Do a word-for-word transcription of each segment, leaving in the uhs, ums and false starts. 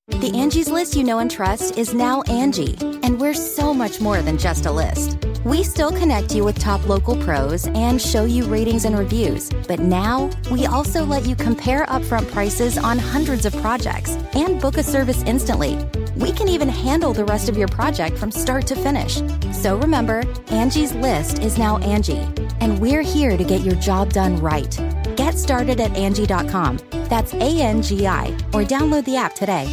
The Angie's List you know and trust is now Angie, and we're so much more than just a list. We still connect you with top local pros and show you ratings and reviews, but now we also let you compare upfront prices on hundreds of projects and book a service instantly. We can even handle the rest of your project from start to finish. So remember, Angie's List is now Angie, and we're here to get your job done right. Get started at Angie dot com. That's A N G I, or download the app today.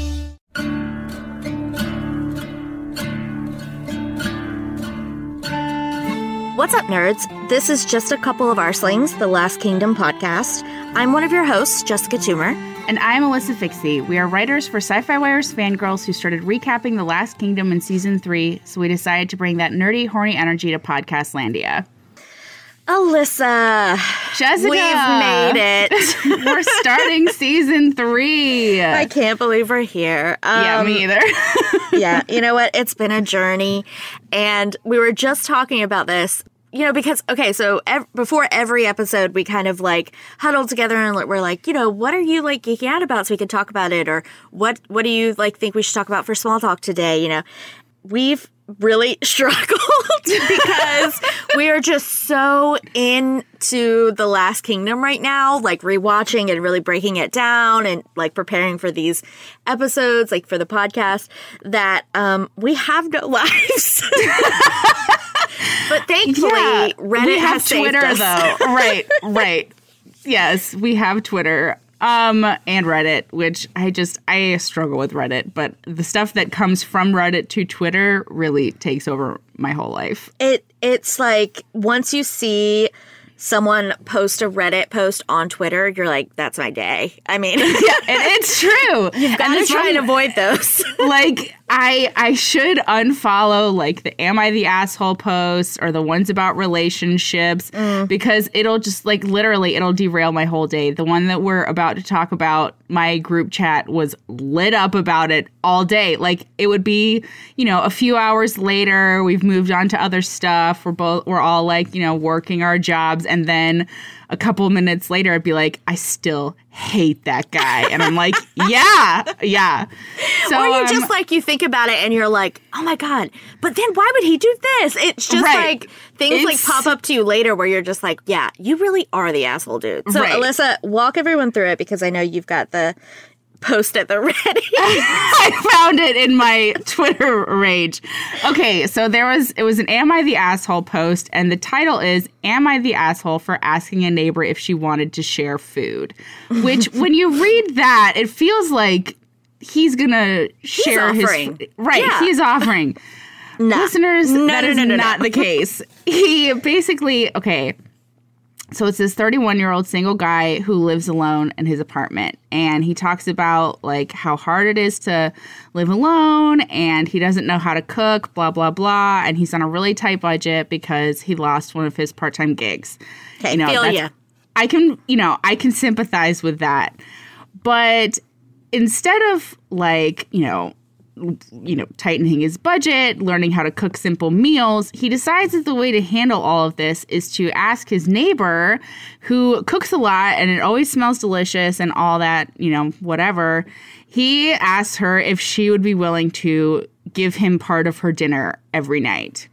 What's up, nerds? This is Just a Couple of Arslings, the Last Kingdom podcast. I'm one of your hosts, Jessica Toomer. And I'm Alyssa Fixie. We are writers for Sci-Fi Wire's Fangirls who started recapping The Last Kingdom in Season three, so we decided to bring that nerdy, horny energy to Podcastlandia. Alyssa, Jessica, we've made it. We're starting Season three. I can't believe we're here. Um, yeah, me either. Yeah, you know what? It's been a journey, and we were just talking about this. You know, because, okay, so ev- before every episode, we kind of, like, huddled together and we're like, you know, what are you, like, geeking out about so we can talk about it? Or what what do you, like, think we should talk about for small talk today, you know? We've really struggled because we are just so into The Last Kingdom right now, like, rewatching and really breaking it down and, like, preparing for these episodes, like, for the podcast, that um, we have no lives. But thankfully, yeah, Reddit we have has saved Twitter, us. though. Right, right. Yes, we have Twitter um, and Reddit, which I just, I struggle with Reddit. But the stuff that comes from Reddit to Twitter really takes over my whole life. It It's like, once you see someone post a Reddit post on Twitter, you're like, that's my day. I mean, yeah, and it's true. You've got to try and avoid those. Like, I I should unfollow, like, the Am I the Asshole posts or the ones about relationships mm. because it'll just, like, literally, it'll derail my whole day. The one that we're about to talk about, my group chat was lit up about it all day. Like, it would be, you know, a few hours later, we've moved on to other stuff. We're both, we're all, like, you know, working our jobs. And then a couple minutes later, I'd be like, I still hate that guy. And I'm like, yeah, yeah. So, or you um, just, like, you think about it and you're like, oh my God, but then why would he do this? It's just right. like things it's, like pop up to you later where you're just like, yeah, you really are the asshole dude. So right. Alyssa, walk everyone through it because I know you've got the post at the ready. I found it in my Twitter rage. Okay, so there was, it was an Am I the Asshole post, and the title is, Am I the Asshole for Asking a Neighbor if she wanted to share food? Which, when you read that, it feels like he's gonna share he's his... Right, yeah. he's offering. No. Listeners, no, that no, is no, no, not no. the case. He basically, okay... So it's this thirty-one-year-old single guy who lives alone in his apartment. And he talks about, like, how hard it is to live alone. And he doesn't know how to cook, blah, blah, blah. And he's on a really tight budget because he lost one of his part-time gigs. Okay, you know, feel ya. I can, you know, I can sympathize with that. But instead of, like, you know... you know, tightening his budget, learning how to cook simple meals, he decides that the way to handle all of this is to ask his neighbor, who cooks a lot and it always smells delicious and all that, you know, whatever. He asks her if she would be willing to give him part of her dinner every night.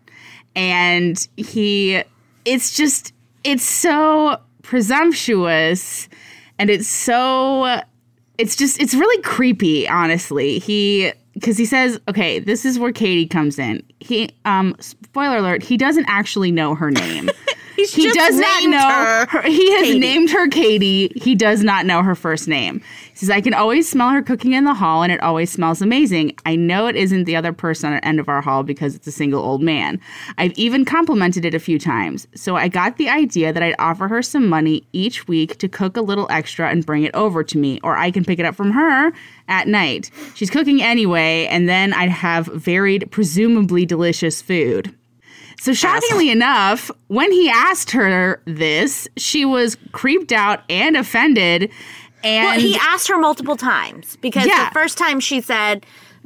And he, it's just, it's so presumptuous and it's so, it's just, it's really creepy, honestly. He... Because he says, okay, this is where Katie comes in. He, um, spoiler alert, he doesn't actually know her name. He's he just does not named know her, her. He has Katie. named her Katie. He does not know her first name. He says, I can always smell her cooking in the hall, and it always smells amazing. I know it isn't the other person at the end of our hall because it's a single old man. I've even complimented it a few times. So I got the idea that I'd offer her some money each week to cook a little extra and bring it over to me, or I can pick it up from her at night. She's cooking anyway, and then I'd have varied, presumably delicious food. So shockingly enough, when he asked her this, she was creeped out and offended. And well, he asked her multiple times because Yeah. the first time she said,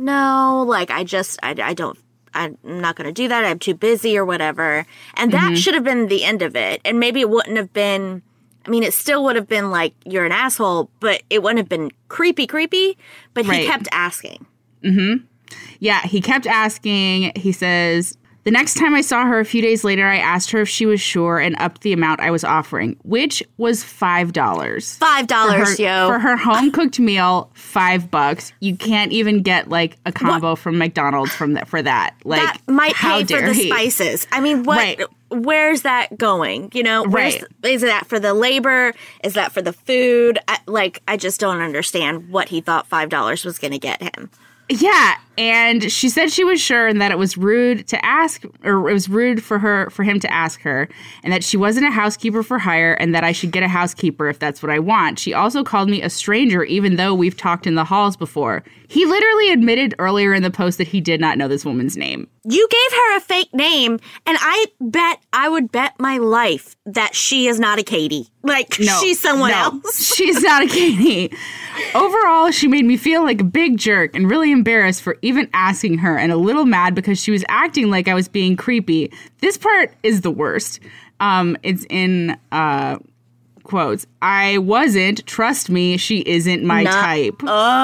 no, like, I just, I, I don't, I'm not going to do that. I'm too busy or whatever. And that Mhm. should have been the end of it. And maybe it wouldn't have been I mean, it still would have been like, you're an asshole, but it wouldn't have been creepy, creepy. But he Right. kept asking. Mm-hmm. Yeah, he kept asking. He says, the next time I saw her a few days later, I asked her if she was sure and upped the amount I was offering, which was five dollars. Five dollars, For her, yo. for her home-cooked meal, five bucks. You can't even get, like, a combo What? from McDonald's from that, for that. Like, that might how pay for dare the he? spices. I mean, what? Right. Where's that going? You know, where's, Right. is that for the labor? Is that for the food? I, like, I just don't understand what he thought five dollars was going to get him. Yeah, and she said she was sure and that it was rude to ask, or it was rude for her for him to ask her, and that she wasn't a housekeeper for hire, and that I should get a housekeeper if that's what I want. She also called me a stranger, even though we've talked in the halls before. He literally admitted earlier in the post that he did not know this woman's name. You gave her a fake name, and I bet, I would bet my life that she is not a Katie. Like, No, she's someone no, else. She's not a Katie. Overall, she made me feel like a big jerk and really embarrassed for even asking her, and a little mad because she was acting like I was being creepy. This part is the worst. Um, it's in uh, quotes. I wasn't. Trust me, she isn't my Nah. type.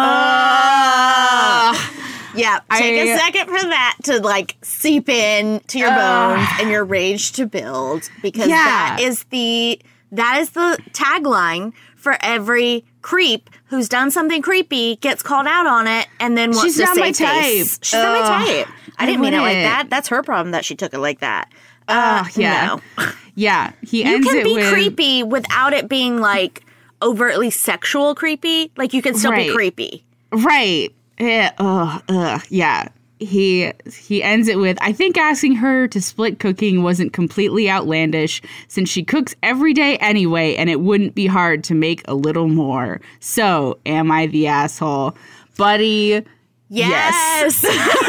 Oh. Yeah, take I- a second for that to like seep in to your bones and your rage to build, because Yeah. that is the that is the tagline for every creep who's done something creepy, gets called out on it, and then wants She's to not save my face. type. She's not my Ugh, type. I I didn't mean it like wouldn't. that. That's her problem that she took it like that. Uh, Oh, yeah. no. Yeah, he You ends can it be with creepy without it being like overtly sexual creepy. Like you can still Right. be creepy. Right. Yeah. Ugh. Ugh. Yeah. He he ends it with, I think asking her to split cooking wasn't completely outlandish since she cooks every day anyway, and it wouldn't be hard to make a little more. So, am I the asshole? Buddy, Yes.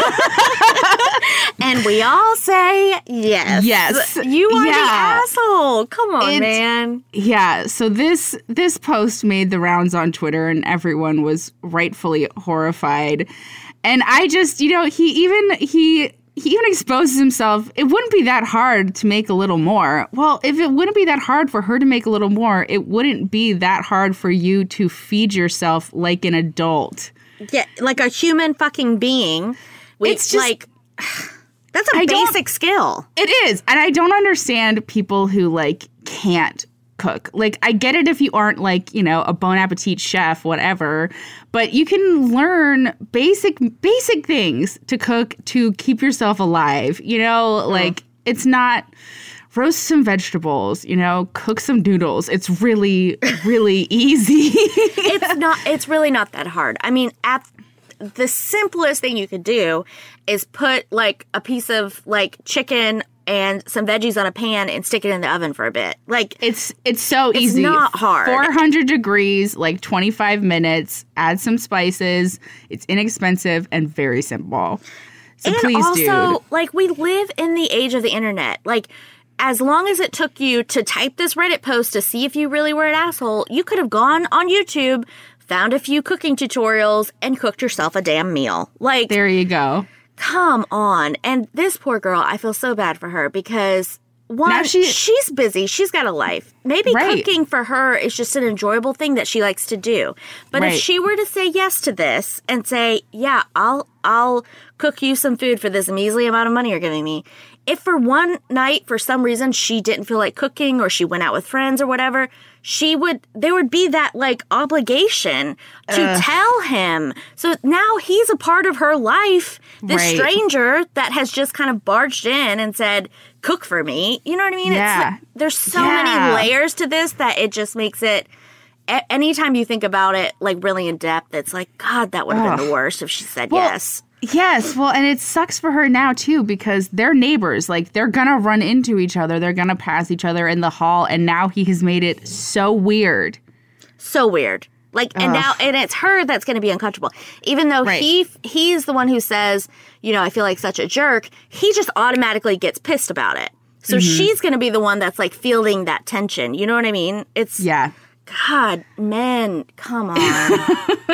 And we all say yes. Yes. You are Yeah. the asshole. Come on, It's- man. yeah, so this this post made the rounds on Twitter and everyone was rightfully horrified. And I just, you know, he even he he even exposes himself. It wouldn't be that hard to make a little more. Well, if it wouldn't be that hard for her to make a little more, it wouldn't be that hard for you to feed yourself like an adult. Yeah, like a human fucking being. We, It's just- like that's a I don't- basic skill. It is. And I don't understand people who like can't cook. Like, I get it if you aren't like, you know, a Bon Appetit chef, whatever, but you can learn basic basic things to cook to keep yourself alive. You know, like it's not roast some vegetables, you know, cook some noodles. It's really, really easy. It's not it's really not that hard. I mean, at the simplest thing you could do is put like a piece of like chicken and some veggies on a pan and stick it in the oven for a bit. Like It's it's so easy. not hard. four hundred degrees, like twenty-five minutes. Add some spices. It's inexpensive and very simple. So and please, also, dude. like, we live in the age of the internet. Like, as long as it took you to type this Reddit post to see if you really were an asshole, you could have gone on YouTube, found a few cooking tutorials, and cooked yourself a damn meal. Like, There you go. come on. And this poor girl, I feel so bad for her because one, Now she- she's busy. She's got a life. Maybe Right. cooking for her is just an enjoyable thing that she likes to do. But Right. if she were to say yes to this and say, yeah, I'll I'll cook you some food for this measly amount of money you're giving me. If for one night, for some reason, she didn't feel like cooking or she went out with friends or whatever, she would, there would be that like obligation to Ugh. tell him. So now he's a part of her life. This Right. stranger that has just kind of barged in and said, cook for me. You know what I mean? Yeah. It's like, there's so Yeah. many layers to this that it just makes it, a- anytime you think about it, like really in depth, it's like, God, that would have been Ugh. the worst if she said Well, yes. Yes, well, and it sucks for her now too because they're neighbors. Like they're gonna run into each other. They're gonna pass each other in the hall, and now he has made it so weird. So weird. Like, and Ugh. now, and it's her that's going to be uncomfortable. Even though Right. he, he's the one who says, you know, I feel like such a jerk. He just automatically gets pissed about it. So Mm-hmm. she's going to be the one that's like fielding that tension. You know what I mean? It's, Yeah. God, men, come on.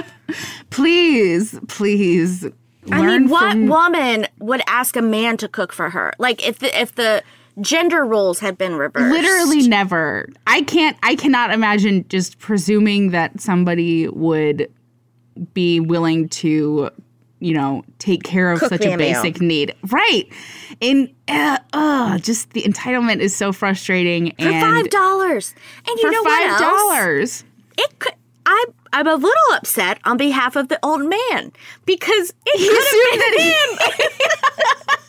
Please, please. I learn mean, what from- woman would ask a man to cook for her? Like, if the if the gender roles had been reversed. Literally never. I can't, I cannot imagine just presuming that somebody would be willing to, you know, take care of Cook such me a a meal. basic need. Right. And, uh, uh, just the entitlement is so frustrating. For and five dollars. And you For know five what else? dollars. It could, I, I'm a little upset on behalf of the old man because it could have been him.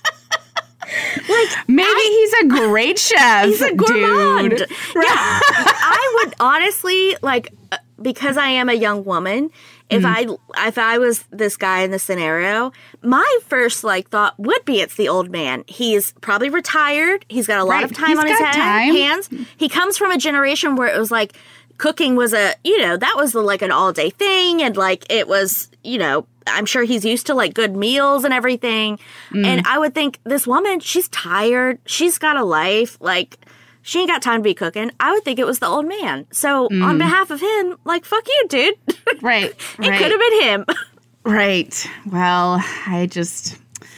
Like, Maybe I- he's a great chef, He's a gourmand. dude. Yeah, I would honestly like uh, because I am a young woman. If Mm-hmm. I if I was this guy in the scenario, my first like thought would be it's the old man. He's probably retired. He's got a lot Right. of time He's on his got hand, time. hands. He comes from a generation where it was like cooking was a you know that was like an all day thing, and like it was you know I'm sure he's used to like good meals and everything. Mm. And I would think this woman, she's tired. She's got a life. Like, she ain't got time to be cooking. I would think it was the old man. So Mm. on behalf of him, like, fuck you, dude. Right. It right. could have been him. Right. Well, I just,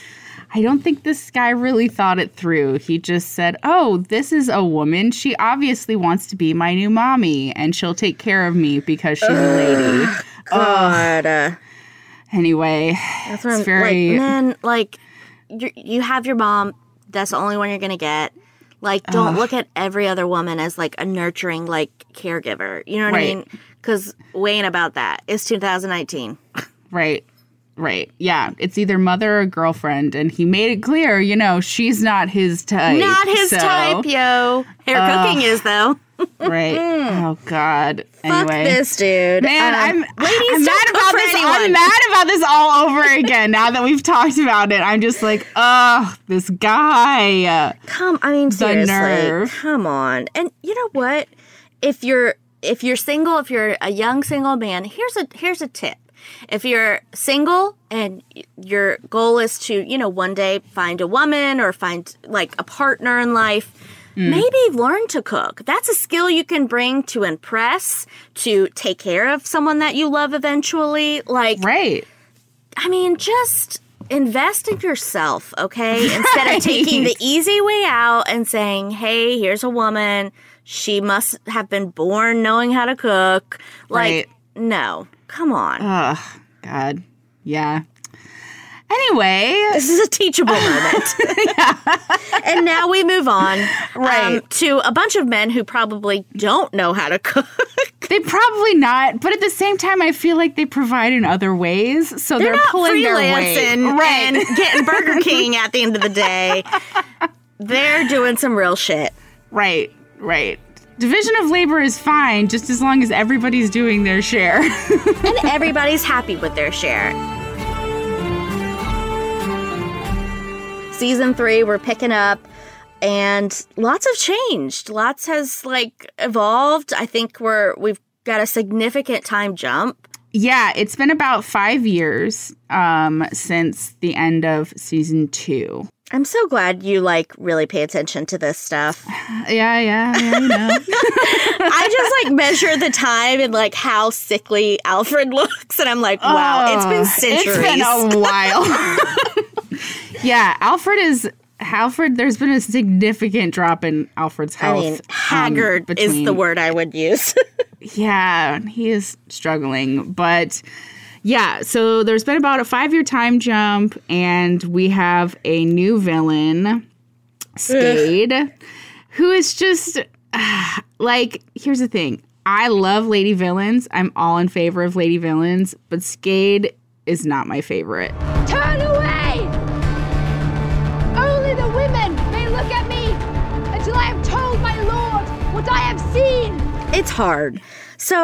I don't think this guy really thought it through. He just said, oh, this is a woman. She obviously wants to be my new mommy, and she'll take care of me because she's a lady. God. Uh, Anyway, that's what it's I'm very, like, man, like, you you have your mom. That's the only one you're going to get. Like, don't look at every other woman as, like, a nurturing, like, caregiver. You know what Right. I mean? Because we ain't about that. It's two thousand nineteen. right. Right. Yeah. It's either mother or girlfriend. And he made it clear, you know, she's not his type. Not his so- type, yo. Hair cooking is, though. Right. Oh, God. Fuck Anyway. this, dude. Man, Um, I'm, ladies, I'm don't mad cook about for this. anyone. I'm mad about this all over again now that we've talked about it. I'm just like, oh, this guy. Come, I mean, seriously, nerve. come on. And you know what? If you're if you're single, if you're a young single man, here's a here's a tip. If you're single and your goal is to, you know, one day find a woman or find like a partner in life, maybe learn to cook. That's a skill you can bring to impress, to take care of someone that you love eventually. Like, Right. I mean, just invest in yourself, okay? Instead Right. of taking the easy way out and saying, hey, here's a woman. She must have been born knowing how to cook. Like, Right. no. Come on. Ugh, God. Yeah. Anyway. This is a teachable moment. And now we move on Right. um, to a bunch of men who probably don't know how to cook. They probably not, but at the same time, I feel like they provide in other ways, so they're, They're not pulling their weight. freelancing Right. and getting Burger King at the end of the day. They're doing some real shit. Right, right. Division of labor is fine, just as long as everybody's doing their share. And everybody's happy with their share. Season three, we're picking up, and lots have changed. Lots has like evolved. I think we're we've got a significant time jump. Yeah, it's been about five years um, since the end of season two. I'm so glad you like really pay attention to this stuff. Yeah, yeah, yeah, you know. I just like measure the time and like how sickly Alfred looks, and I'm like, wow, it's been centuries. It's been a while. Yeah, Alfred is Alfred. There's been a significant drop in Alfred's I health. mean, um, haggard is between- the word I would use. Yeah, he is struggling, but yeah. So there's been about a five-year time jump, and we have a new villain, Skade, who is just uh, like. Here's the thing: I love lady villains. I'm all in favor of lady villains, but Skade is not my favorite. Turn away! Only the women may look at me until I have told my lord what I have seen. It's hard. So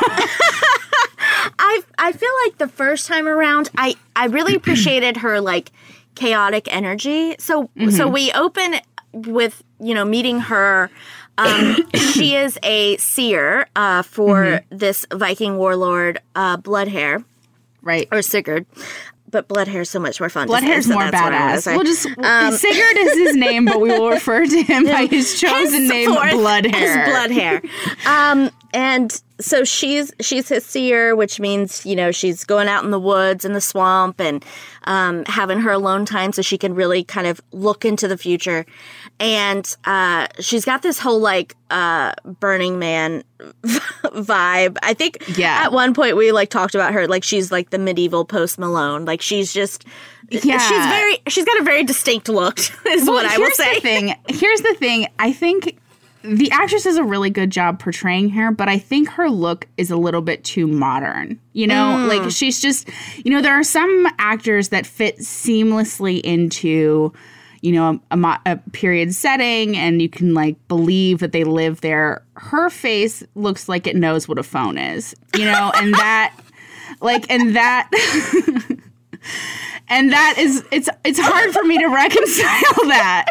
I I feel like the first time around, I I really appreciated her like chaotic energy. So so we open with, you know, meeting her. Um, she is a seer uh, for this Viking warlord, uh, Bloodhair Right. or Sigurd. But Bloodhair is so much more fun. to say, Bloodhair's so more that's what I'm gonna badass. say. We'll just Um, Sigurd is his name, but we will refer to him by his chosen name, Henceforth Bloodhair. as Bloodhair. Um, and so she's she's his seer, which means, you know, she's going out in the woods and the swamp and um, having her alone time so she can really kind of look into the future. And uh, she's got this whole like uh, Burning Man vibe. I think yeah. at one point we like talked about her like she's like the medieval Post Malone. Like she's just yeah. she's very she's got a very distinct look. Is well, what I will say. The thing. Here's the thing. I think the actress does a really good job portraying her, but I think her look is a little bit too modern. You know, mm. like she's just, you know, there are some actors that fit seamlessly into, you know, a, a, a period setting and you can like believe that they live there. Her face looks like it knows what a phone is, you know, and that like, and that, and that is, it's, it's hard for me to reconcile that.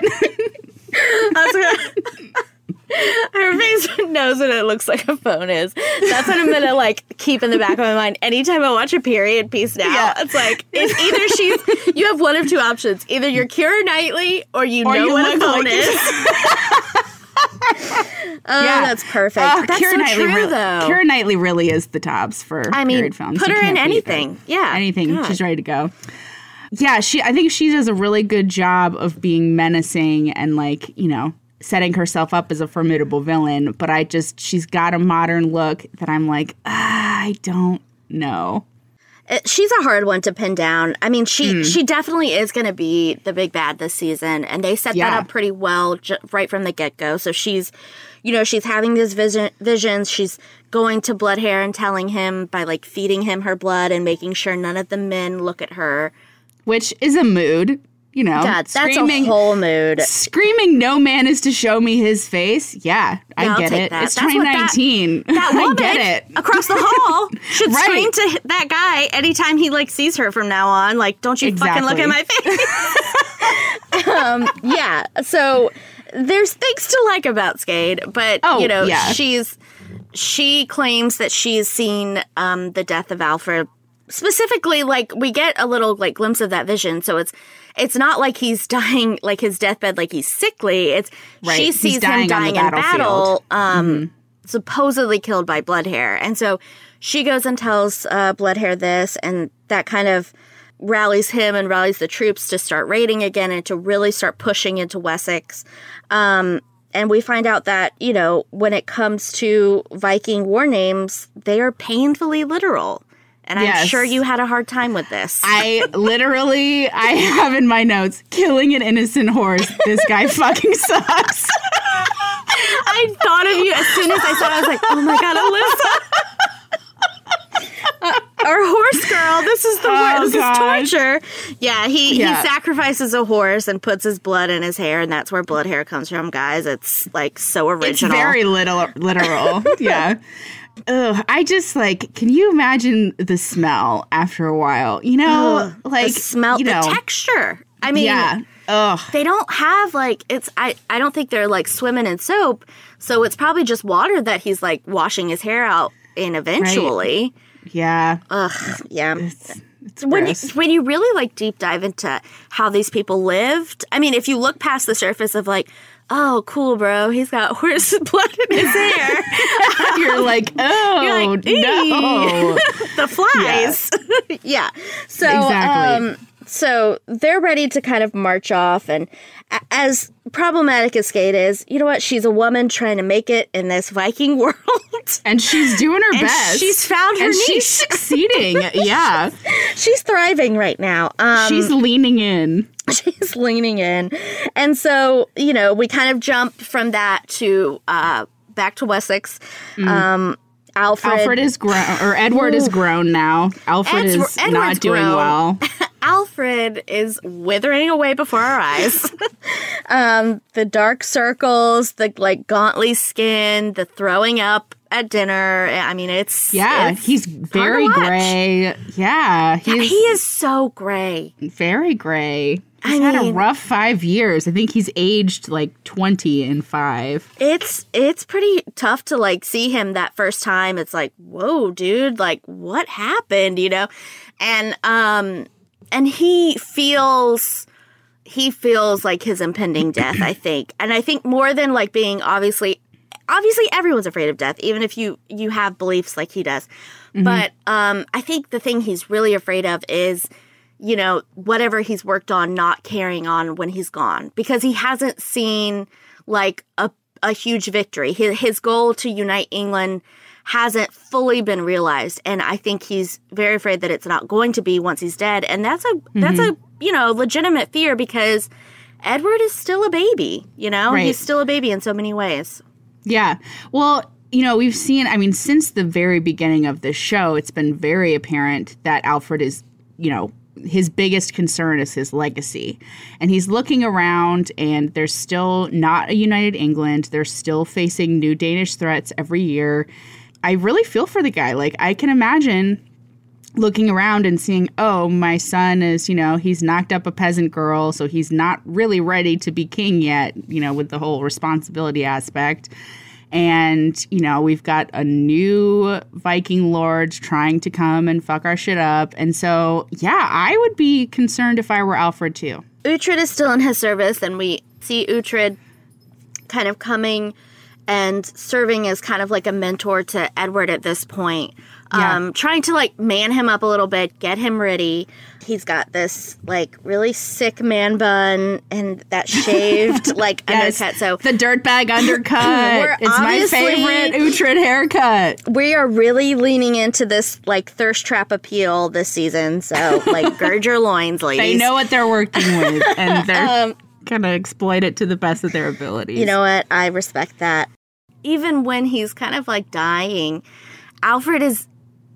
Her face knows what it looks like a phone is. That's what I'm gonna like keep in the back of my mind anytime I watch a period piece now. Yeah. It's like it's either she's you have one of two options. Either you're Keira Knightley or you or know you what a phone like is. Oh, yeah. That's perfect. Uh, that's Keira so Knightley true, really, though. Keira Knightley really is the tops for I mean, period films. Put her in anything. Yeah. Anything. God. She's ready to go. Yeah, she I think she does a really good job of being menacing and like, you know, setting herself up as a formidable villain, but I just, she's got a modern look that I'm like, ah, I don't know. She's a hard one to pin down. I mean, she mm. she definitely is going to be the big bad this season, and they set yeah. that up pretty well j- right from the get-go. So she's, you know, she's having these vision- visions. She's going to Bloodhair and telling him by, like, feeding him her blood and making sure none of the men look at her. Which is a mood. You know, God, that's a whole mood. Screaming, "No man is to show me his face." Yeah, I yeah, get it. That. It's that's twenty nineteen. That, that woman I get it. Across the hall should right. scream to that guy anytime he like sees her from now on. Like, don't you exactly. fucking look at my face. um, yeah. So there's things to like about Skade, but oh, you know, yeah. she's she claims that she's seen um, the death of Alfred. Specifically, like, we get a little, like, glimpse of that vision, so it's it's not like he's dying, like, his deathbed, like he's sickly. It's right. She sees dying him dying in battle, um, mm-hmm. supposedly killed by Bloodhair. And so she goes and tells uh, Bloodhair this, and that kind of rallies him and rallies the troops to start raiding again and to really start pushing into Wessex. Um, and we find out that, you know, when it comes to Viking war names, they are painfully literal. And I'm yes. sure you had a hard time with this. I literally, I have in my notes, killing an innocent horse. This guy fucking sucks. I thought of you as soon as I saw it. I was like, oh my God, Alyssa. uh, our horse girl. This is the oh, this gosh. is torture. Yeah, he, yeah. he sacrifices a horse and puts his blood in his hair, and that's where Bloodhair comes from, guys. It's like so original. It's very little, literal. Yeah. Ugh, I just like, can you imagine the smell after a while? You know, Ugh, like the smell, you know, the texture. I mean, yeah. Ugh. They don't have like it's. I I don't think they're like swimming in soap, so it's probably just water that he's like washing his hair out in eventually. Right. Yeah. Ugh. Yeah. It's, it's when you, gross. when you really like deep dive into how these people lived, I mean, if you look past the surface of like, oh, cool, bro, he's got horse blood in his hair. You're like, oh, You're like, no. The flies. Yeah. yeah. So, exactly. um, so they're ready to kind of march off. And a- as problematic as Skade is, you know what? She's a woman trying to make it in this Viking world. And she's doing her and best. She's found her and niche. she's succeeding. Yeah. She's thriving right now. Um, she's leaning in. She's leaning in. And so, you know, we kind of jump from that to uh, back to Wessex. Mm. Um, Alfred. Alfred is grown, or Edward Ooh. is grown now. Alfred Ed's, is Edward's not doing grown. well. Alfred is withering away before our eyes. um, the dark circles, the like gauntly skin, the throwing up at dinner. I mean, it's yeah. It's he's very gray. Yeah, he's yeah, he is so gray. Very gray. He's I had mean, a rough five years. I think he's aged like twenty in five. It's it's pretty tough to like see him that first time. It's like, whoa, dude, like what happened, you know? And um and he feels he feels like his impending death, I think. And I think more than like being obviously obviously everyone's afraid of death, even if you, you have beliefs like he does. Mm-hmm. But um, I think the thing he's really afraid of is, you know, whatever he's worked on not carrying on when he's gone. Because he hasn't seen, like, a, a huge victory. His, his goal to unite England hasn't fully been realized. And I think he's very afraid that it's not going to be once he's dead. And that's a, mm-hmm. that's a, you know, legitimate fear because Edward is still a baby, you know? Right. He's still a baby in so many ways. Yeah. Well, you know, we've seen, I mean, since the very beginning of this show, it's been very apparent that Alfred is, you know, his biggest concern is his legacy. And he's looking around and there's still not a united England. They're still facing new Danish threats every year. I really feel for the guy. Like, I can imagine looking around and seeing, oh, my son is, you know, he's knocked up a peasant girl, so he's not really ready to be king yet, you know, with the whole responsibility aspect. And, you know, we've got a new Viking lord trying to come and fuck our shit up. And so, yeah, I would be concerned if I were Alfred, too. Uhtred is still in his service, and we see Uhtred kind of coming and serving as kind of like a mentor to Edward at this point. Yeah. Um, trying to, like, man him up a little bit, get him ready. He's got this, like, really sick man bun and that shaved, like, yes, undercut. So the dirtbag undercut. It's my favorite Uhtred haircut. We are really leaning into this, like, thirst trap appeal this season. So, like, gird your loins, ladies. They know what they're working with, and they're um, gonna exploit it to the best of their abilities. You know what? I respect that. Even when he's kind of, like, dying, Alfred is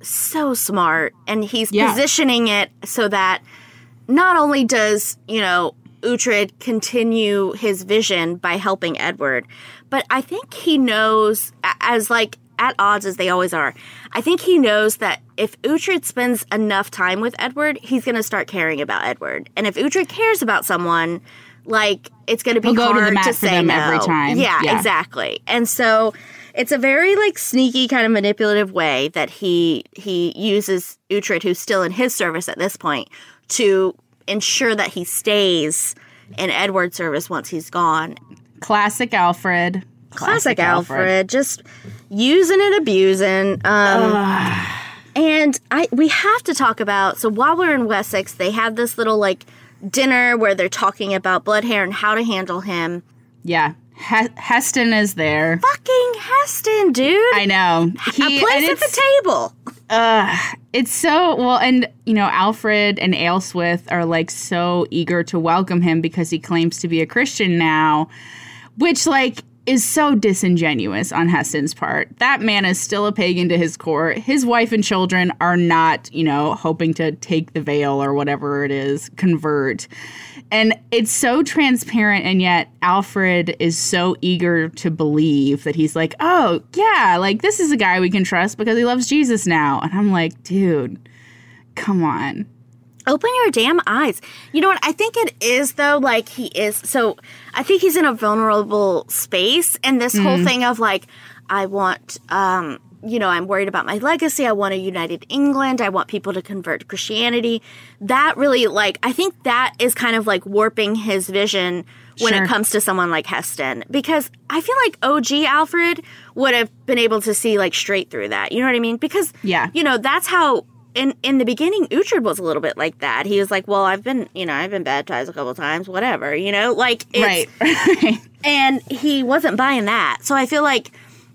so smart, and he's yeah. positioning it so that not only does, you know, Uhtred continue his vision by helping Edward, but I think he knows, as like at odds as they always are, I think he knows that if Uhtred spends enough time with Edward, he's going to start caring about Edward. And if Uhtred cares about someone, like, it's going to be He'll hard go to, the mat to for say them no. every time. Yeah, yeah, exactly. And so it's a very, like, sneaky kind of manipulative way that he he uses Uhtred, who's still in his service at this point, to ensure that he stays in Edward's service once he's gone. Classic Alfred. Classic, Classic Alfred. Alfred. Just using and abusing. Um, and I we have to talk about, so while we're in Wessex, they have this little, like, dinner where they're talking about Bloodhair and how to handle him. Yeah. He- Heston is there. Fucking Heston, dude. I know. He, a place at the table. Uh, it's so, well, and, you know, Alfred and Aelswith are, like, so eager to welcome him because he claims to be a Christian now, which, like, is so disingenuous on Heston's part. That man is still a pagan to his core. His wife and children are not, you know, hoping to take the veil or whatever it is, convert. And it's so transparent, and yet Alfred is so eager to believe that he's like, oh, yeah, like, this is a guy we can trust because he loves Jesus now. And I'm like, dude, come on. Open your damn eyes. You know what? I think it is, though, like, he is. So I think he's in a vulnerable space. And this mm. whole thing of, like, I want, um, you know, I'm worried about my legacy. I want a united England. I want people to convert to Christianity. That really, like, I think that is kind of, like, warping his vision when sure. it comes to someone like Heston. Because I feel like O G Alfred would have been able to see, like, straight through that. You know what I mean? Because, yeah. you know, that's how... In in the beginning, Uhtred was a little bit like that. He was like, well, I've been, you know, I've been baptized a couple times, whatever, you know, like, it's, right. And he wasn't buying that. So I feel like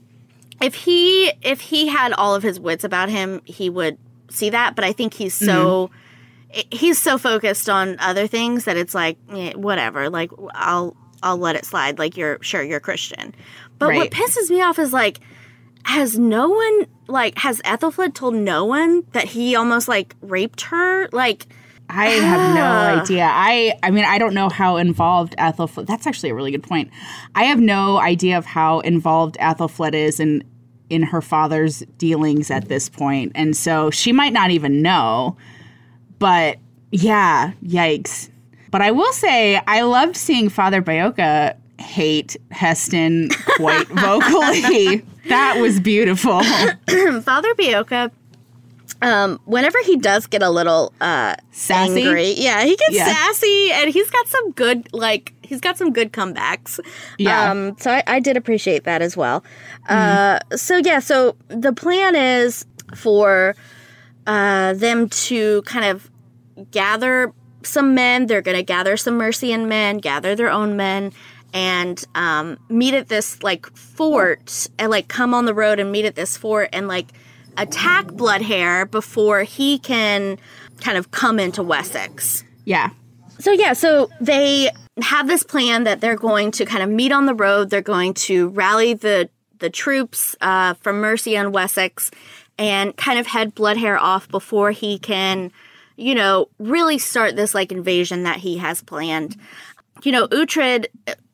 if he, if he had all of his wits about him, he would see that. But I think he's so, mm-hmm. he's so focused on other things that it's like, eh, whatever, like, I'll, I'll let it slide. Like, you're sure you're Christian. But right. what pisses me off is, like, has no one, like, has Ethelfled told no one that he almost, like, raped her? Like, I have no idea. I I mean, I don't know how involved Ethelfled... That's actually a really good point. I have no idea of how involved Ethelfled is in, in her father's dealings at this point. And so she might not even know. But, yeah, yikes. But I will say, I loved seeing Father Bayoka hate Heston quite vocally. That was beautiful. Father Bayoka Um, whenever he does get a little uh, Sassy? angry, yeah, he gets Yeah. sassy, and he's got some good, like, he's got some good comebacks. Yeah. Um, so I, I did appreciate that as well. Uh, so yeah, so the plan is for uh, them to kind of gather some men. They're going to gather some Mercian men, gather their own men, and um, meet at this, like, fort, and, like, come on the road and meet at this fort, and, like, attack Bloodhair before he can kind of come into Wessex. Yeah. So, yeah, so they have this plan that they're going to kind of meet on the road. They're going to rally the, the troops uh, from Mercia and Wessex and kind of head Bloodhair off before he can, you know, really start this, like, invasion that he has planned. You know, Uhtred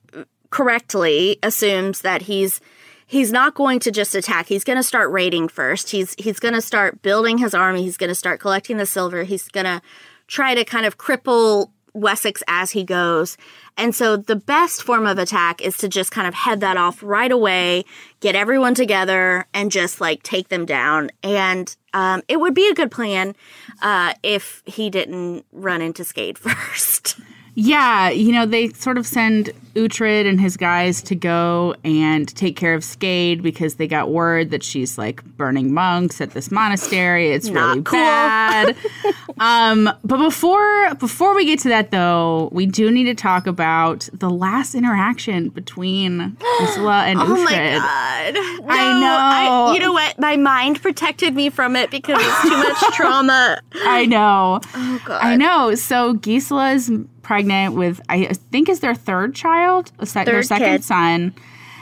correctly assumes that he's He's not going to just attack. He's going to start raiding first. He's he's going to start building his army. He's going to start collecting the silver. He's going to try to kind of cripple Wessex as he goes. And so the best form of attack is to just kind of head that off right away, get everyone together, and just, like, take them down. And um, it would be a good plan uh, if he didn't run into Skade first. Yeah, you know, they sort of send Uhtred and his guys to go and take care of Skade because they got word that she's, like, burning monks at this monastery. It's Not really cool. bad. um, but before before we get to that, though, we do need to talk about the last interaction between Gisela and Uhtred. Oh my god! No, I know. I, you know what? My mind protected me from it because it's too much trauma. I know. Oh god! I know. So Gisela's pregnant with, I think, is their third child, a sec- their Third second kid. son,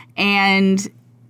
and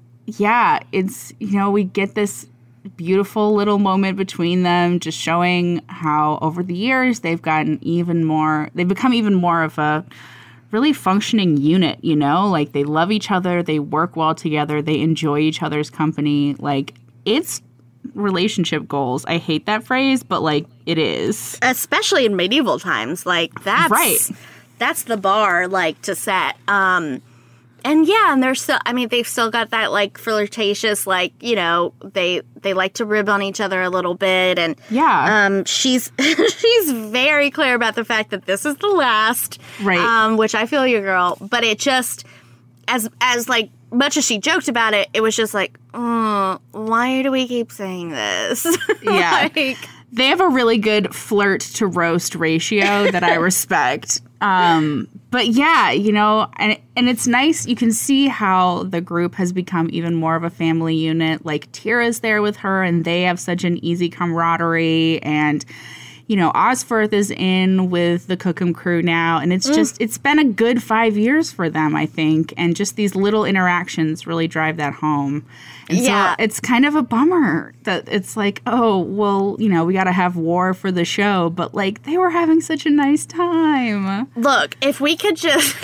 yeah, it's, you know, we get this beautiful little moment between them, just showing how over the years they've gotten even more, they've become even more of a really functioning unit, you know, like they love each other, they work well together, they enjoy each other's company, like it's relationship goals. I hate that phrase, but, like, it is. Especially in medieval times, like that's Right. that's the bar, like, to set. Um, and yeah, and they're still. I mean, they've still got that, like, flirtatious, like, you know, they they like to rib on each other a little bit, and Yeah. um, she's she's very clear about the fact that this is the last, Right. Um, which I feel you, girl. But it just as as like. Much as she joked about it, it was just like, oh, why do we keep saying this? Yeah. like, They have a really good flirt to roast ratio that I respect. Um, but yeah, you know, and and it's nice. You can see how the group has become even more of a family unit. Like, Tira's there with her, and they have such an easy camaraderie. And, you know, Osferth is in with the Cookham crew now, and it's just, it's been a good five years for them, I think. And just these little interactions really drive that home. And Yeah. so it's kind of a bummer that it's like, oh, well, you know, we got to have war for the show, but, like, they were having such a nice time. look, if we could just,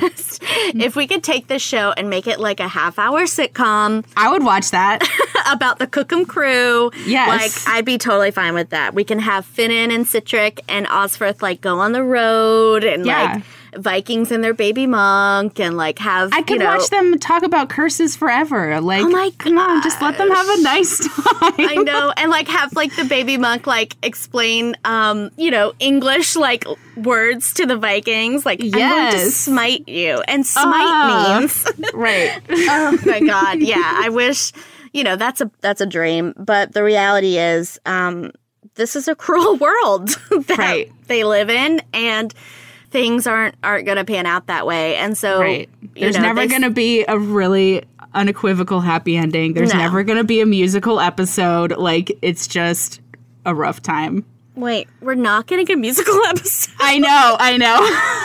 if we could take this show and make it like a half hour sitcom I would watch that. about the Cookham crew, Yes. like, I'd be totally fine with that. We can have Finan and Citric and Osferth, like, go on the road and, Yeah. like, Vikings and their baby monk and, like, have, I could you know, watch them talk about curses forever. Like, Oh my come on, just let them have a nice time. I know, and, like, have, like, the baby monk, like, explain, um, you know, English, like, words to the Vikings. Like, I'm going to Yes. smite you. And smite Ah. means... Right. oh, my God. Yeah, I wish, you know, that's a that's a dream. But the reality is, um, this is a cruel world that Right. they live in, and things aren't aren't going to pan out that way. And so, Right. you There's know, never they- going to be a really unequivocal happy ending. There's No. never going to be a musical episode. Like, it's just a rough time. Wait, we're not getting a musical episode? I know, I know.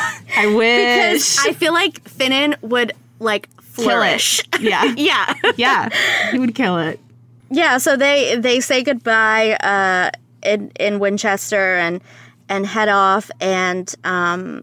I wish. Because I feel like Finan would, like, flourish. Yeah. yeah. Yeah, he would kill it. Yeah, so they they say goodbye uh, in in Winchester and and head off, and um,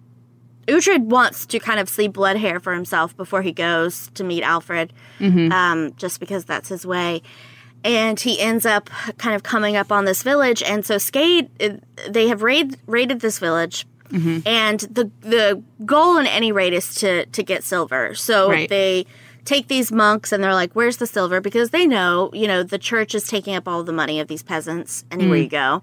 Uhtred wants to kind of see Bloodhair for himself before he goes to meet Alfred, um, just because that's his way. And he ends up kind of coming up on this village, and so Skade, they have raid, raided this village, and the the goal in any raid is to to get silver. So Right. they take these monks and they're like, where's the silver? Because they know, you know, the church is taking up all the money of these peasants anywhere mm. you go.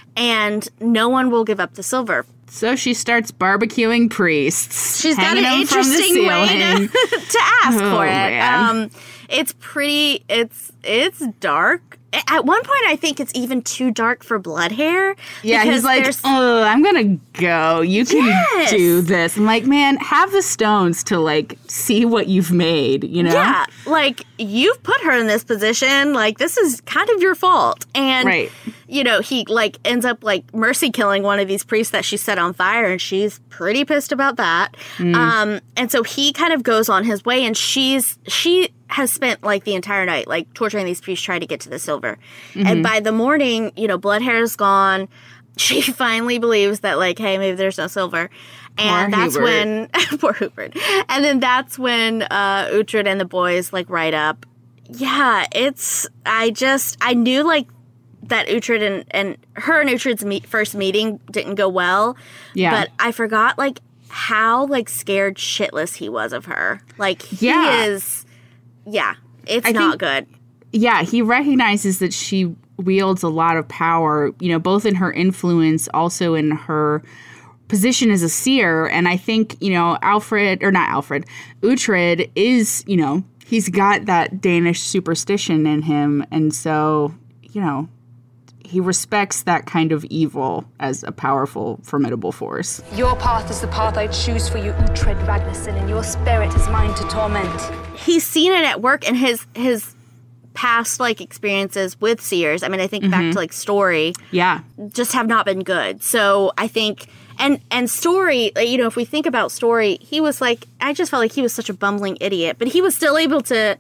And no one will give up the silver. So she starts barbecuing priests. She's got an interesting way to, to ask oh, for it. Man. Um, it's pretty, it's it's dark. At one point, I think it's even too dark for Bloodhair. Yeah, he's like, oh, I'm going to go. You can yes. do this. I'm like, man, have the stones to, like, see what you've made, you know? Yeah, like, you've put her in this position. Like, this is kind of your fault. And, right. you know, he, like, ends up, like, mercy killing one of these priests that she set on fire, and she's pretty pissed about that. Mm. Um, and so he kind of goes on his way, and she's, she... has spent, like, the entire night, like, torturing these priests trying to get to the silver. Mm-hmm. And by the morning, you know, Bloodhair's gone. She finally believes that, like, hey, maybe there's no silver. And poor that's Hubert. when... poor Hubert. And then that's when uh, Uhtred and the boys, like, ride up. Yeah, it's... I just... I knew, like, that Uhtred and... And her and Uhtred's meet, first meeting didn't go well. Yeah. But I forgot, like, how, like, scared shitless he was of her. Like, he yeah. is... Yeah, it's I not think, good. Yeah, he recognizes that she wields a lot of power, you know, both in her influence, also in her position as a seer. And I think, you know, Alfred, or not Alfred, Uhtred is, you know, he's got that Danish superstition in him. And so, you know, he respects that kind of evil as a powerful, formidable force. Your path is the path I choose for you, Uhtred Ragnarsson, and your spirit is mine to torment. He's seen it at work in his his past, like, experiences with seers. I mean, I think mm-hmm. back to, like, Story. Yeah. Just have not been good. So I think, and and Story, you know, if we think about Story, he was like, I just felt like he was such a bumbling idiot, but he was still able to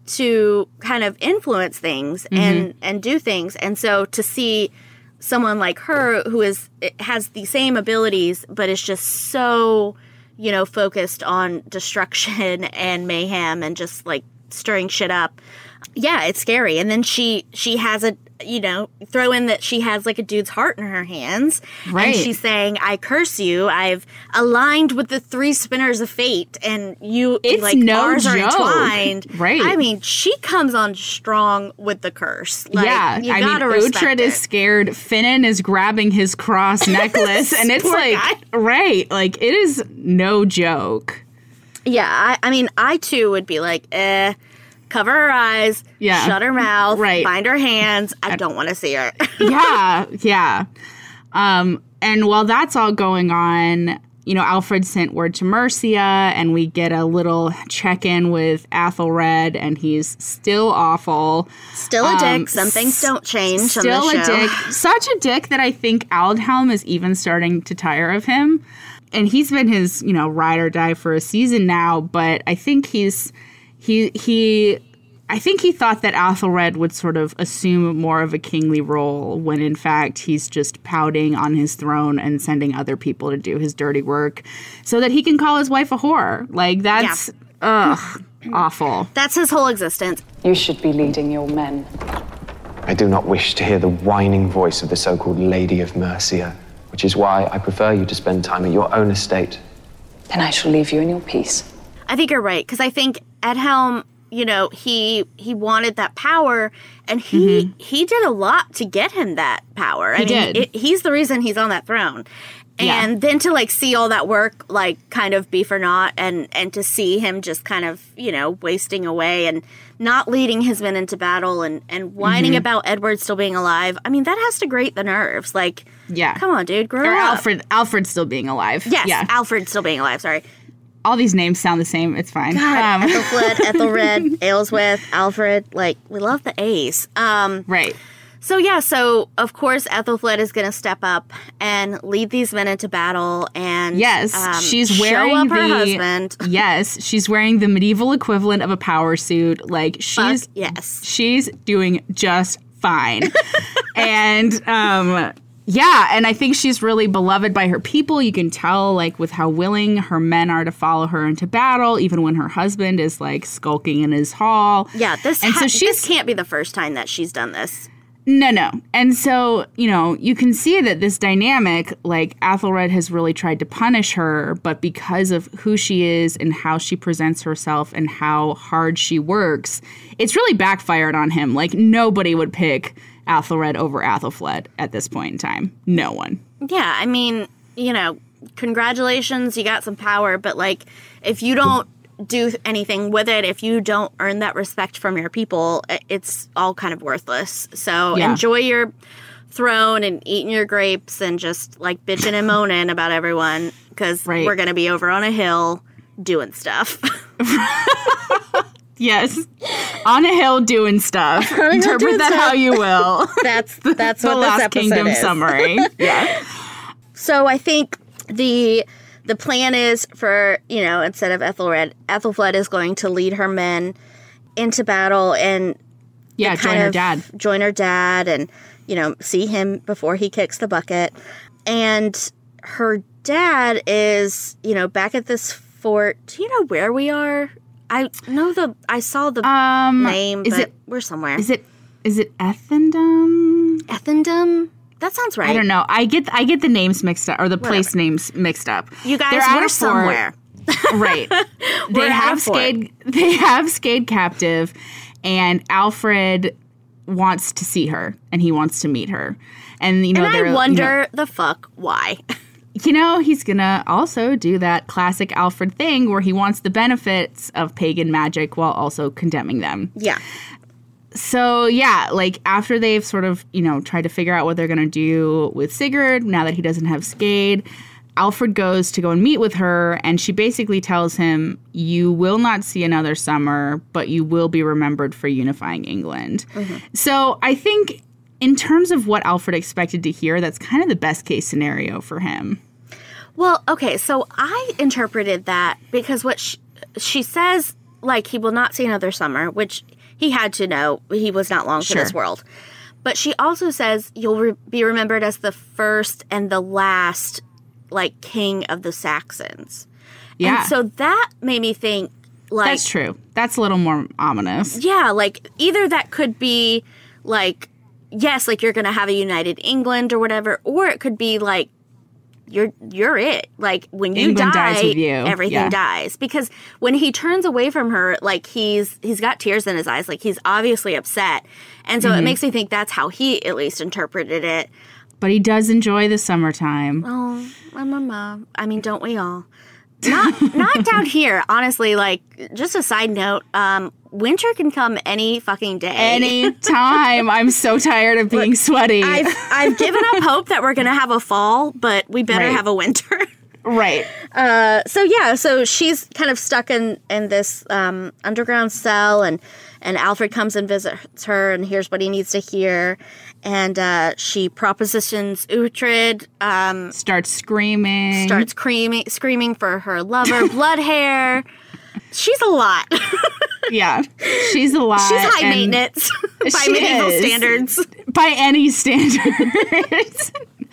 to kind of influence things mm-hmm. and, and do things. And so to see someone like her who is has the same abilities, but is just so, you know, focused on destruction and mayhem and just, like, stirring shit up. Yeah, it's scary. And then she she has a, you know, throw in that she has, like, a dude's heart in her hands. Right. And she's saying, I curse you. I've aligned with the three spinners of fate. And you, it's like, no ours joke. are entwined. Right. I mean, she comes on strong with the curse. Like, yeah. You I gotta mean, respect Uhtred it. is scared. Finnan is grabbing his cross necklace. And it's Poor like, guy. right. Like, it is no joke. Yeah. I, I mean, I, too, would be like, eh. Cover her eyes, yeah. shut her mouth, right. bind her hands. I don't want to see her. yeah, yeah. Um, and while that's all going on, you know, Alfred sent word to Mercia, and we get a little check-in with Athelred, and he's still awful. Still a um, dick. Some things don't change Still on the a show. dick. Such a dick that I think Aldhelm is even starting to tire of him. And he's been his, you know, ride or die for a season now, but I think he's... He he, I think he thought that Athelred would sort of assume more of a kingly role when in fact he's just pouting on his throne and sending other people to do his dirty work so that he can call his wife a whore. Like, that's, yeah. ugh, awful. That's his whole existence. You should be leading your men. I do not wish to hear the whining voice of the so-called Lady of Mercia, which is why I prefer you to spend time at your own estate. Then I shall leave you in your peace. I think you're right, because I think Edhelm, you know, he he wanted that power, and he mm-hmm. he did a lot to get him that power. I he mean, did. It, he's the reason he's on that throne. And yeah. then to, like, see all that work, like, kind of be for naught, and, and to see him just kind of, you know, wasting away and not leading his men into battle and, and whining mm-hmm. about Edward still being alive. I mean, that has to grate the nerves. Like, yeah. come on, dude, grow or up. Alfred, Alfred still being alive. Yes, yeah. Alfred still being alive, sorry. All these names sound the same. It's fine. God, um. Ethelfled, Ethelred, Aelswith, Alfred. Like, we love the A's. Um, right. So, yeah, so, of course, Ethelfled is going to step up and lead these men into battle and yes, um, she's wearing show up the, her husband. Yes, she's wearing the medieval equivalent of a power suit. Like, she's, Fuck, yes. she's doing just fine. and, um... yeah, and I think she's really beloved by her people. You can tell, like, with how willing her men are to follow her into battle, even when her husband is, like, skulking in his hall. Yeah, this and ha- so she's, this can't be the first time that she's done this. No, no. And so, you know, you can see that this dynamic, like Athelred has really tried to punish her, but because of who she is and how she presents herself and how hard she works, it's really backfired on him. Like, nobody would pick Athelred over Athelflaed at this point in time. No one. Yeah, I mean, you know, congratulations, you got some power, but, like, if you don't do anything with it, if you don't earn that respect from your people, it's all kind of worthless. So Yeah. enjoy your throne and eating your grapes and just like bitching and moaning about everyone, because Right. we're going to be over on a hill doing stuff. Yes. On a hill doing stuff. hill Interpret doing that stuff. how you will. That's that's The what this Last episode Kingdom is. summary. Yeah. So I think the the plan is for, you know, instead of Ethelred, Ethelflaed is going to lead her men into battle and Yeah, kind join her of dad. join her dad and, you know, see him before he kicks the bucket. And her dad is, you know, back at this fort. Do you know where we are? I know the, I saw the Um, name, is but it we're somewhere. is it is it Ethendom? Ethendom? That sounds right. I don't know. I get I get the names mixed up or the place Whatever. names mixed up. You guys, They're at we're a fort. somewhere. Right. We're they at a have fort. Skade they have Skade captive, and Alfred wants to see her and he wants to meet her. And you know And they're I you know, wonder the fuck why. you know, he's gonna also do that classic Alfred thing where he wants the benefits of pagan magic while also condemning them. Yeah. So, yeah, like, after they've sort of, you know, tried to figure out what they're gonna do with Sigurd, now that he doesn't have Skade, Alfred goes to go and meet with her, and she basically tells him, you will not see another summer, but you will be remembered for unifying England. Mm-hmm. So, I think in terms of what Alfred expected to hear, that's kind of the best case scenario for him. Well, okay, so I interpreted that because what she, she says, like, he will not see another summer, which he had to know. He was not long Sure. for this world. But she also says you'll re- be remembered as the first and the last, like, king of the Saxons. Yeah. And so that made me think, like... That's true. That's a little more ominous. Yeah, like, either that could be, like, yes, like, you're going to have a united England or whatever, or it could be, like, you're you're it. Like, when you England die, dies with you. everything Yeah. dies. Because when he turns away from her, like, he's he's got tears in his eyes. Like, he's obviously upset. And so Mm-hmm. it makes me think that's how he at least interpreted it. But he does enjoy the summertime. Oh, my mama. I mean, don't we all? Not not down here, honestly. Like, just a side note, um, winter can come any fucking day. Any time. I'm so tired of being sweaty. I've I've given up hope that we're gonna have a fall, but we better Right. have a winter. right. Uh, so yeah, so she's kind of stuck in in this um, underground cell, and and Alfred comes and visits her and hears what he needs to hear, and uh, she propositions Uhtred, um, Starts screaming. starts screaming screaming for her lover, Bloodhair. She's a lot. Yeah. She's a lot. She's high and maintenance by She medieval is. standards. By any standards.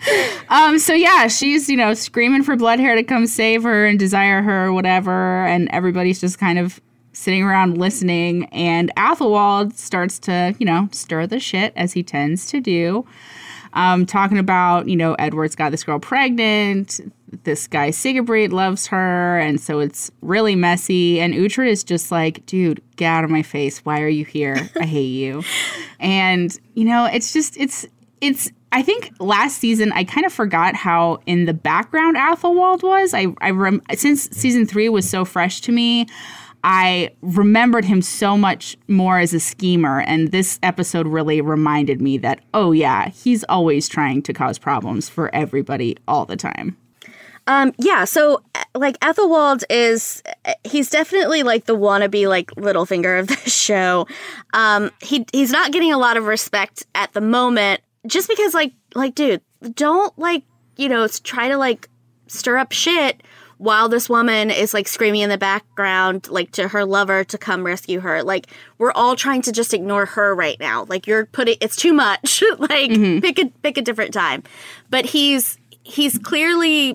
um, so yeah, she's, you know, screaming for Bloodhair to come save her and desire her or whatever, and everybody's just kind of sitting around listening, and Athelwald starts to, you know, stir the shit as he tends to do. Um, talking about, you know, Edward's got this girl pregnant, this guy Sigebrit loves her, and so it's really messy, and Uhtred is just like, dude, get out of my face, why are you here? I hate you. And, you know, it's just, it's, it's, I think last season I kind of forgot how in the background Athelwald was. I, I rem- since season three was so fresh to me, I remembered him so much more as a schemer, and this episode really reminded me that, oh yeah, he's always trying to cause problems for everybody all the time. Um, yeah, so, like, Ethelwald is, he's definitely, like, the wannabe, like, Littlefinger of the show. Um, he he's not getting a lot of respect at the moment, just because, like, like, dude, don't, like, you know, try to, like, stir up shit while this woman is, like, screaming in the background, like, to her lover to come rescue her. Like, we're all trying to just ignore her right now. Like, you're putting, it's too much. Like, mm-hmm. pick a, pick a different time. But he's, he's clearly,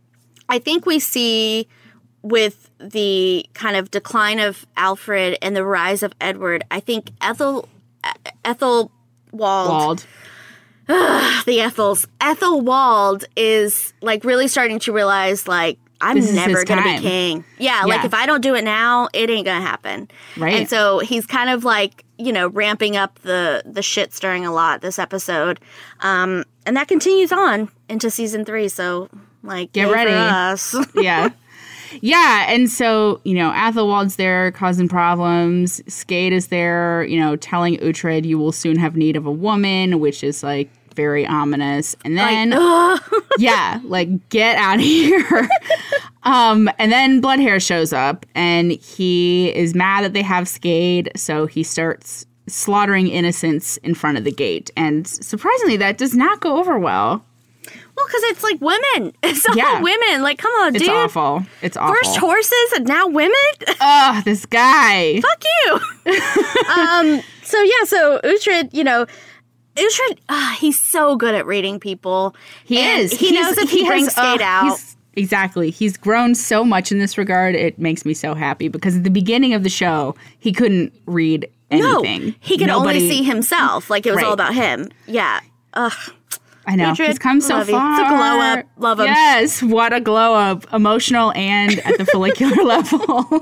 I think we see with the kind of decline of Alfred and the rise of Edward, I think Ethel, Ethel, Wald. Wald. Ugh, the Ethels. Ethel Wald is like really starting to realize like I'm This is never his gonna time. be king. Yeah, like Yeah. if I don't do it now, it ain't gonna happen. Right. And so he's kind of like, you know, ramping up the the shit stirring a lot this episode. Um, and that continues on into season three. So like Get yay ready. for us. Yeah. Yeah, and so, you know, Athelwald's there causing problems. Skade is there, you know, telling Uhtred you will soon have need of a woman, which is, like, very ominous. And then, yeah, like, get out of here. um, and then Bloodhair shows up, and he is mad that they have Skade, so he starts slaughtering innocents in front of the gate. And surprisingly, that does not go over well. Well, because it's like women. It's all Yeah. women. Like, come on, It's dude. awful. It's awful. First horses and now women? Ugh, this guy. Fuck you. um, so, yeah, so Uhtred, you know, Uhtred, uh, he's so good at reading people. He And is. He He's- knows if he, has- brings Skade uh, out. he's- Exactly. He's grown so much in this regard. It makes me so happy because at the beginning of the show, he couldn't read anything. No, he could Nobody, only see himself. Like, it was Right. all about him. Yeah. Ugh. I know. Uhtred, He's come so love you. far. It's a glow up. Love him. Yes. What a glow up. Emotional and at the follicular level.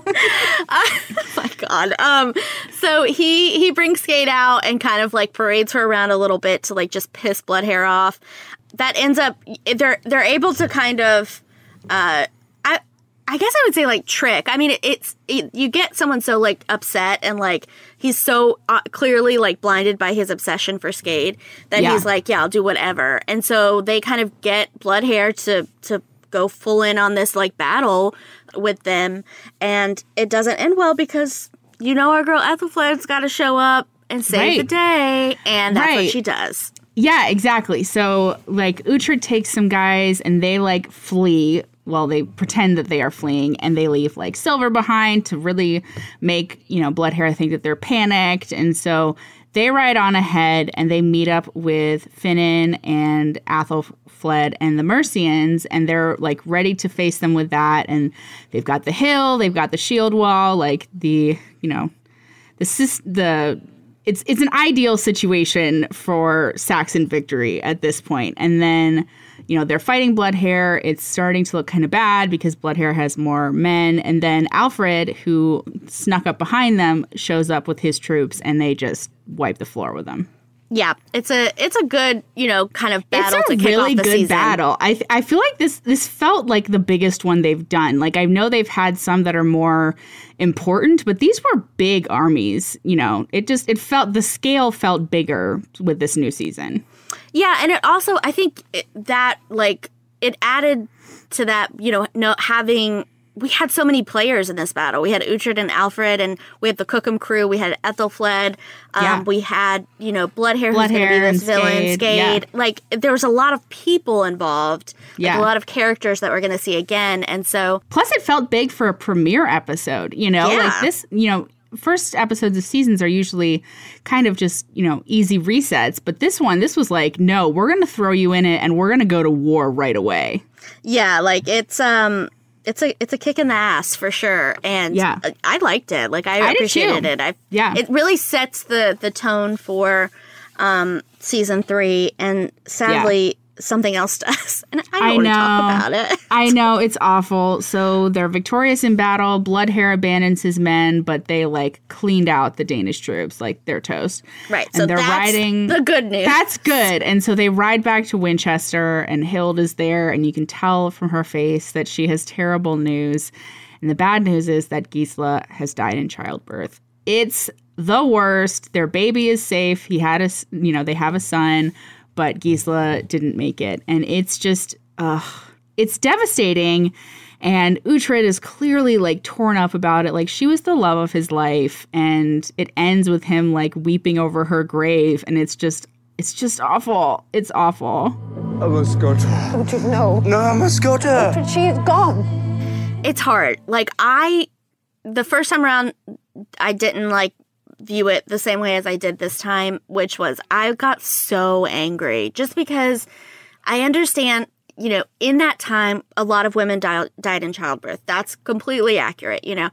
Oh my God. Um, so he he brings Skade out and kind of like parades her around a little bit to like just piss Bloodhair off. That ends up they're they're able to kind of uh I I guess I would say like trick. I mean it, it's it, you get someone so like upset and like he's so uh, clearly like blinded by his obsession for Skade that Yeah. he's like, yeah, I'll do whatever. And so they kind of get Bloodhair to to go full in on this like battle with them, and it doesn't end well because you know our girl Ethelflaed's got to show up and save Right. the day, and that's Right. what she does. Yeah, exactly. So, like, Uhtred takes some guys and they, like, flee. Well, they pretend that they are fleeing and they leave, like, Silver behind to really make, you know, Bloodhair think that they're panicked. And so they ride on ahead and they meet up with Finan and Athelflaed and the Mercians, and they're, like, ready to face them with that. And they've got the hill, they've got the shield wall, like, the, you know, the sys- the... It's it's an ideal situation for Saxon victory at this point. And then, you know, they're fighting Bloodhair. It's starting to look kind of bad because Bloodhair has more men. And then Alfred, who snuck up behind them, shows up with his troops and they just wipe the floor with them. Yeah, it's a it's a good you know kind of battle It's a to kick really off the good season. battle. I th- I feel like this this felt like the biggest one they've done. Like I know they've had some that are more important, but these were big armies. You know, it just it felt the scale felt bigger with this new season. Yeah, and it also I think it, that like it added to that you know no having. We had so many players in this battle. We had Uhtred and Alfred, and we had the Cookham crew. We had Ethelflaed. Um, Yeah. We had, you know, Bloodhair, who's going to Bloodhair be this and villain, Skade, Skade. yeah. Like, there was a lot of people involved. Like, Yeah. a lot of characters that we're going to see again. And so, Plus, it felt big for a premiere episode. You know, Yeah. like this. You know, first episodes of seasons are usually kind of just you know easy resets, but this one, this was like, no, we're going to throw you in it, and we're going to go to war right away. yeah, like, it's, um... It's a it's a kick in the ass for sure, and Yeah. I, I liked it. Like I, I did appreciated too. it. I Yeah. it really sets the the tone for um, season three, and sadly something else does, and I don't I want to know. talk about it. I know, it's awful. So they're victorious in battle. Bloodhair abandons his men, but they like cleaned out the Danish troops. Like they're toast. Right, And so they're that's riding. the good news. That's good. And so they ride back to Winchester, and Hild is there, and you can tell from her face that she has terrible news. And the bad news is that Gisla has died in childbirth. It's the worst. Their baby is safe. He had a, s- you know, they have a son, but Gisla didn't make it. And it's just, ugh, it's devastating. And Uhtred is clearly like torn up about it. Like she was the love of his life. And it ends with him like weeping over her grave. And it's just, it's just awful. It's awful. I must go to her. Uhtred, no. No, I must go to her. Uhtred, she is gone. It's hard. Like I, the first time around, I didn't like view it the same way as I did this time, which was I got so angry just because I understand, you know, in that time, a lot of women died, died in childbirth. That's completely accurate, you know.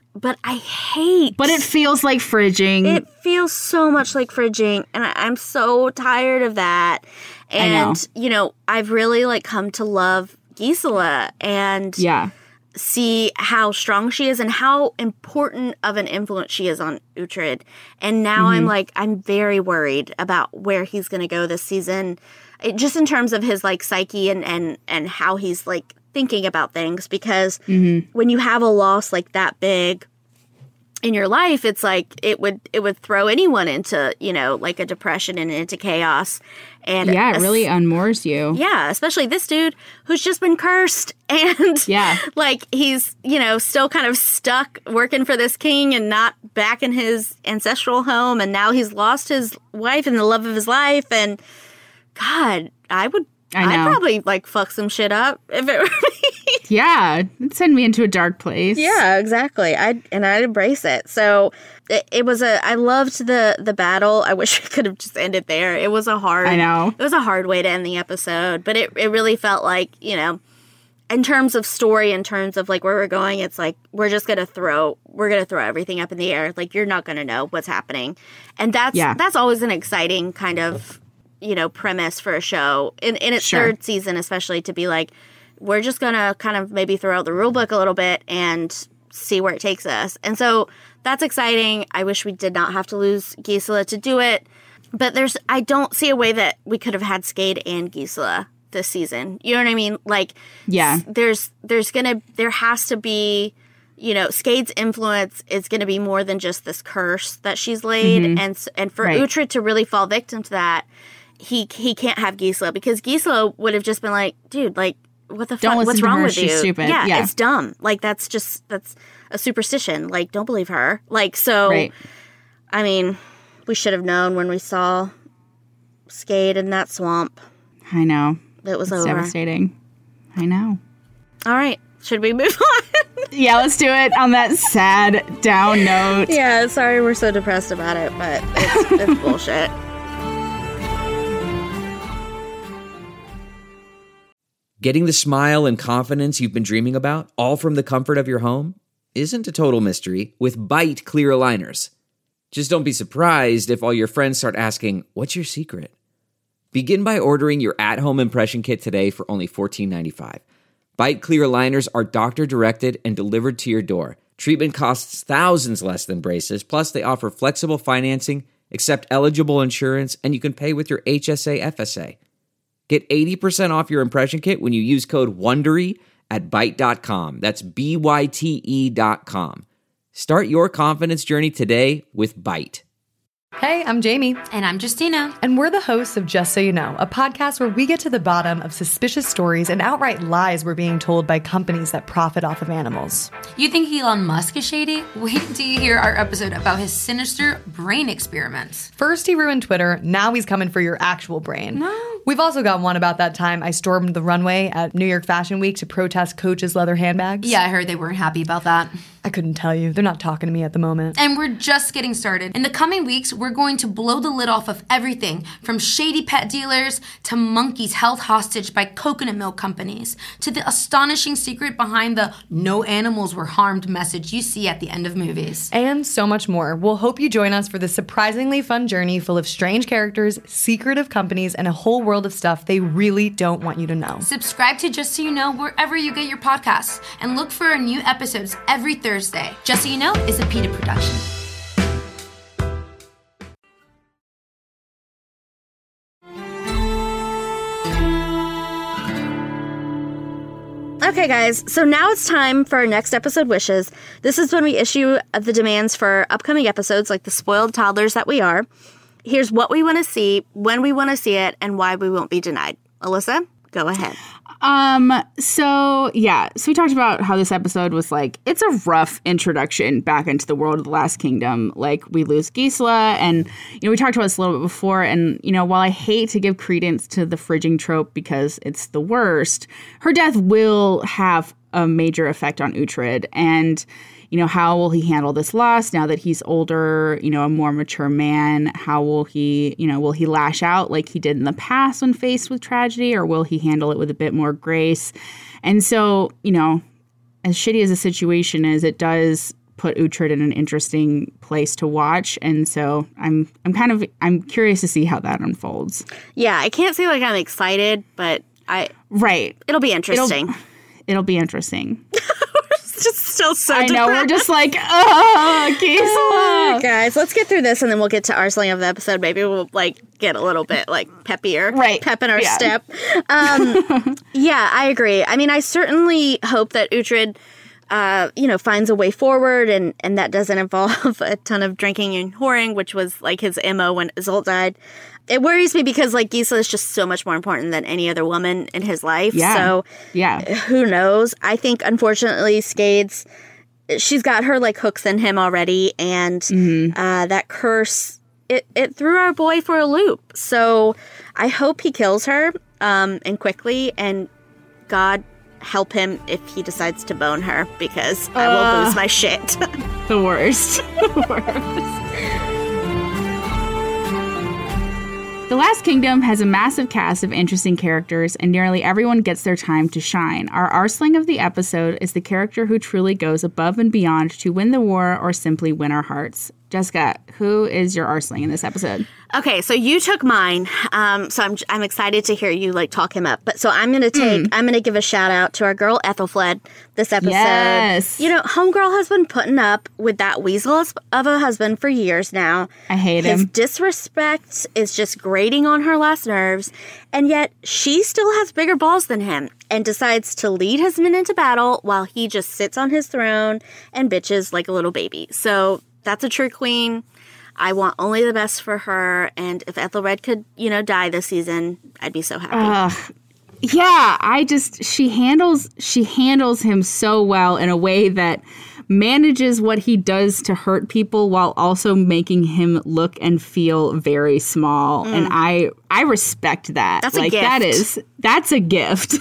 but I hate. But it feels like fridging. It feels so much like fridging, and I, I'm so tired of that. And, I know. you know, I've really, like, come to love Gisela and yeah. see how strong she is and how important of an influence she is on Uhtred. And now mm-hmm. I'm, like, I'm very worried about where he's going to go this season, it, just in terms of his, like, psyche and, and, and how he's, like, thinking about things. Because mm-hmm. when you have a loss, like, that big in your life, it's like it would it would throw anyone into, you know, like a depression and into chaos. And yeah, it really unmoors you. Yeah, especially this dude who's just been cursed and yeah. like he's, you know, still kind of stuck working for this king and not back in his ancestral home, and now he's lost his wife and the love of his life. And God, I would I know. I'd probably like fuck some shit up if it were me. Yeah, it'd send me into a dark place. Yeah, exactly. I and I'd embrace it. So it, it was a. I loved the the battle. I wish it could have just ended there. It was a hard. I know. It was a hard way to end the episode, but it it really felt like, you know, in terms of story, in terms of like where we're going, it's like we're just gonna throw we're gonna throw everything up in the air. Like you're not gonna know what's happening, and that's yeah. that's always an exciting kind of, you know, premise for a show in in its sure. third season, especially, to be like, we're just going to kind of maybe throw out the rule book a little bit and see where it takes us. And so that's exciting. I wish we did not have to lose Gisela to do it. But there's, I don't see a way that we could have had Skade and Gisela this season. You know what I mean? Like, yeah, there's, there's going to, there has to be, you know, Skade's influence is going to be more than just this curse that she's laid. Mm-hmm. And, and for right. Uhtred to really fall victim to that, he, he can't have Gisela, because Gisela would have just been like, dude, like, what the fuck? What's wrong her. with She's you? Stupid. Yeah, yeah, it's dumb. Like, that's just, that's a superstition. Like, don't believe her. Like, so, right. I mean, we should have known when we saw Skade in that swamp. I know. It was it's over. Devastating. I know. All right. Should we move on? Yeah, let's do it on that sad, down note. Yeah, sorry we're so depressed about it, but it's, it's bullshit. Getting the smile and confidence you've been dreaming about, all from the comfort of your home, isn't a total mystery with Byte clear aligners. Just don't be surprised if all your friends start asking, what's your secret? Begin by ordering your at-home impression kit today for only fourteen ninety-five. Byte clear aligners are doctor-directed and delivered to your door. Treatment costs thousands less than braces, plus they offer flexible financing, accept eligible insurance, and you can pay with your H S A F S A. Get eighty percent off your impression kit when you use code WONDERY at byte dot com. That's B Y T E dot com. Start your confidence journey today with Byte. Hey, I'm Jamie. And I'm Justina. And we're the hosts of Just So You Know, a podcast where we get to the bottom of suspicious stories and outright lies we're being told by companies that profit off of animals. You think Elon Musk is shady? Wait till you hear our episode about his sinister brain experiments. First he ruined Twitter, now he's coming for your actual brain. No. We've also got one about that time I stormed the runway at New York Fashion Week to protest Coach's leather handbags. Yeah, I heard they weren't happy about that. I couldn't tell you. They're not talking to me at the moment. And we're just getting started. In the coming weeks, we're going to blow the lid off of everything from shady pet dealers to monkeys held hostage by coconut milk companies to the astonishing secret behind the no animals were harmed message you see at the end of movies. And so much more. We'll hope you join us for this surprisingly fun journey full of strange characters, secretive companies, and a whole world of stuff they really don't want you to know. Subscribe to Just So You Know wherever you get your podcasts and look for our new episodes every Thursday. Just So You Know is a PETA production. Okay, guys, so now it's time for our next episode wishes. This is when we issue the demands for upcoming episodes, like the spoiled toddlers that we are. Here's what we want to see, when we want to see it, and why we won't be denied. Alyssa, go ahead. Um, so yeah, so we talked about how this episode was like, it's a rough introduction back into the world of the Last Kingdom. Like, we lose Gisela, and, you know, we talked about this a little bit before, and, you know, while I hate to give credence to the fridging trope because it's the worst, her death will have a major effect on Uhtred, and, you know, how will he handle this loss now that he's older, you know, a more mature man? How will he, you know, will he lash out like he did in the past when faced with tragedy, or will he handle it with a bit more grace? And so, you know, as shitty as the situation is, it does put Uhtred in an interesting place to watch. And so I'm I'm kind of I'm curious to see how that unfolds. Yeah, I can't say like I'm excited, but I right. It'll be interesting. It'll, it'll be interesting. It's just still so I depressed. know, we're just like, oh, Gisela. Guys, let's get through this and then we'll get to our sling of the episode. Maybe we'll like get a little bit like peppier. Right. Pep in our yeah. step. Um, yeah, I agree. I mean, I certainly hope that Uhtred, uh, you know, finds a way forward and, and that doesn't involve a ton of drinking and whoring, which was like his M O when Isolde died. It worries me because like Gisela is just so much more important than any other woman in his life. Yeah. So yeah. who knows? I think unfortunately Skades, she's got her like hooks in him already, and mm-hmm. uh, that curse it, it threw our boy for a loop. So I hope he kills her um, and quickly, and God help him if he decides to bone her, because uh, I will lose my shit. The worst. The worst. The Last Kingdom has a massive cast of interesting characters, and nearly everyone gets their time to shine. Our Arsling of the episode is the character who truly goes above and beyond to win the war or simply win our hearts. Jessica, who is your Arsling in this episode? Okay, so you took mine, um, so I'm I'm excited to hear you like talk him up. But so I'm gonna take mm. I'm gonna give a shout out to our girl Ethelfled this episode. Yes, you know, homegirl has been putting up with that weasel of a husband for years now. I hate His him. His disrespect is just grating on her last nerves, and yet she still has bigger balls than him and decides to lead his men into battle while he just sits on his throne and bitches like a little baby. So that's a true queen. I want only the best for her, and if Ethelred could, you know, die this season, I'd be so happy. Uh, yeah, I just she handles she handles him so well in a way that manages what he does to hurt people while also making him look and feel very small. Mm. And I I respect that. That's like a gift. that is that's a gift.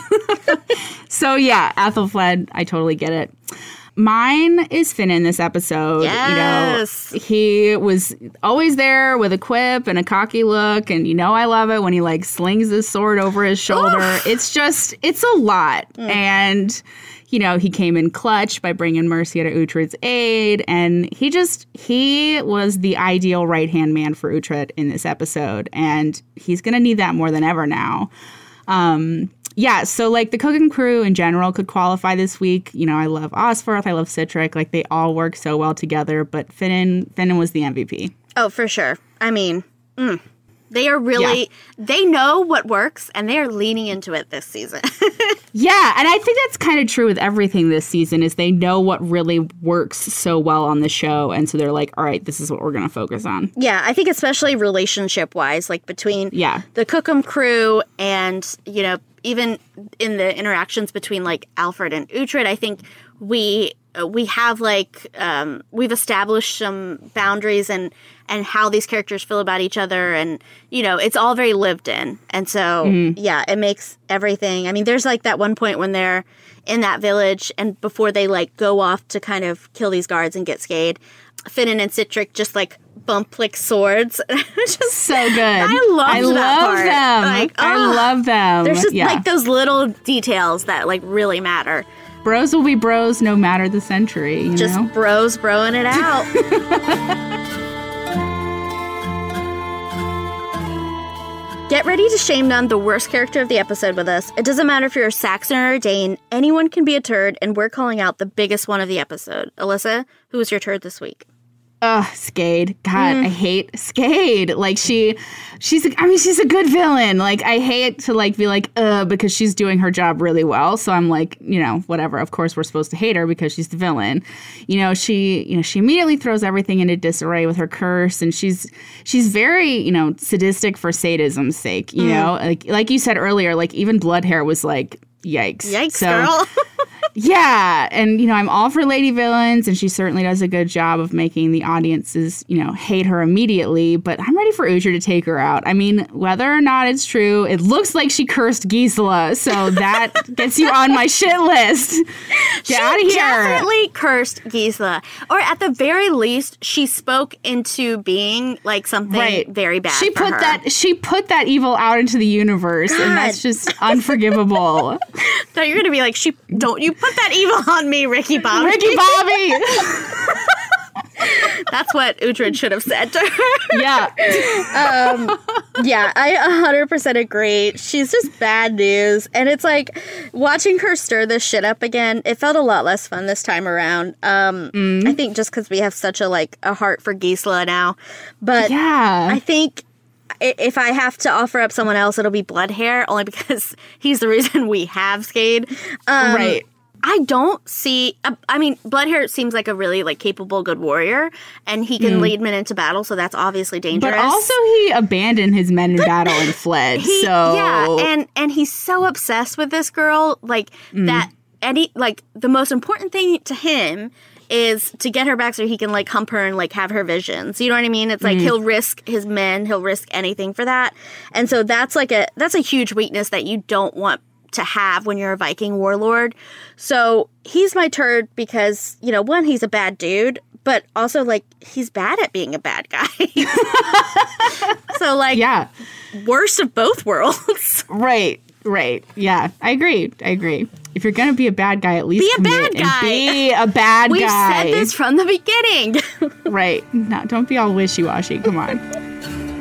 So yeah, Ethelfled, I totally get it. Mine is Finn in this episode. Yes. You know, he was always there with a quip and a cocky look, and you know I love it when he like slings his sword over his shoulder. Oof. It's just, it's a lot. Mm. And, you know, he came in clutch by bringing Mercia to Uhtred's aid, and he just, he was the ideal right-hand man for Uhtred in this episode, and he's going to need that more than ever now. Um... Yeah, so, like, the cooking crew in general could qualify this week. You know, I love Osferth, I love Sihtric. Like, they all work so well together, but Finan, Finan was the M V P. Oh, for sure. I mean, mm, they are really, yeah. they know what works, and they are leaning into it this season. Yeah, and I think that's kind of true with everything this season, is they know what really works so well on the show, and so they're like, all right, this is what we're going to focus on. Yeah, I think especially relationship-wise, like, between yeah. the Cookham crew and, you know, even in the interactions between, like, Alfred and Uhtred, I think we we have, like, um, we've established some boundaries and, and how these characters feel about each other. And, you know, it's all very lived in. And so, mm-hmm. yeah, it makes everything. I mean, there's, like, that one point when they're in that village and before they, like, go off to kind of kill these guards and get Skade, Finan and Sihtric just, like, bump like swords. Just so good. I love I that love part. them. Like, oh, I love them. There's just yeah. like those little details that like really matter. Bros will be bros no matter the century. You just know? bros broing it out. Get ready to shame down the worst character of the episode with us. It doesn't matter if you're a Saxon or a Dane. Anyone can be a turd, and we're calling out the biggest one of the episode. Alyssa, who was your turd this week? Ugh, Skade. God, mm. I hate Skade. Like, she, she's, a, I mean, she's a good villain. Like, I hate to, like, be like, uh, because she's doing her job really well. So I'm like, you know, whatever. Of course, we're supposed to hate her because she's the villain. You know, she, you know, she immediately throws everything into disarray with her curse. And she's, she's very, you know, sadistic for sadism's sake. You mm. know, like, like you said earlier, like, even Bloodhair was like, yikes. Yikes, so, girl. Yeah, and, you know, I'm all for lady villains, and she certainly does a good job of making the audiences, you know, hate her immediately, but I'm ready for Uhtred to take her out. I mean, whether or not it's true, it looks like she cursed Gisela, so that gets you on my shit list. Get she out of here. She definitely cursed Gisela, or at the very least, she spoke into being, like, something right. very bad she for put her. That, she put that evil out into the universe, God. And that's just unforgivable. So you're going to be like, she don't you put that evil on me, Ricky Bobby. Ricky Bobby! That's what Uhtred should have said to her. Yeah. um, yeah, I one hundred percent agree. She's just bad news. And it's like, watching her stir this shit up again, it felt a lot less fun this time around. Um, mm. I think just because we have such a, like, a heart for Gisela now. But yeah. I think if I have to offer up someone else, it'll be Bloodhair, only because he's the reason we have Skade. Um, right. I don't see, I mean, Bloodhair seems like a really, like, capable, good warrior, and he can mm. lead men into battle, so that's obviously dangerous. But also he abandoned his men in but battle and fled, he, so... Yeah, and, and he's so obsessed with this girl, like, mm. that, any, like, the most important thing to him is to get her back so he can, like, hump her and, like, have her visions. You know what I mean? It's like, mm. he'll risk his men, he'll risk anything for that, and so that's, like, a, that's a huge weakness that you don't want to have when you're a Viking warlord. So he's my turd because, you know, one, he's a bad dude, but also, like, he's bad at being a bad guy. So, like, yeah, worst of both worlds. Right, right. Yeah, I agree. I agree. If you're going to be a bad guy, at least be a bad guy. Be a bad We've guy. We've said this from the beginning. Right. No, don't be all wishy-washy. Come on.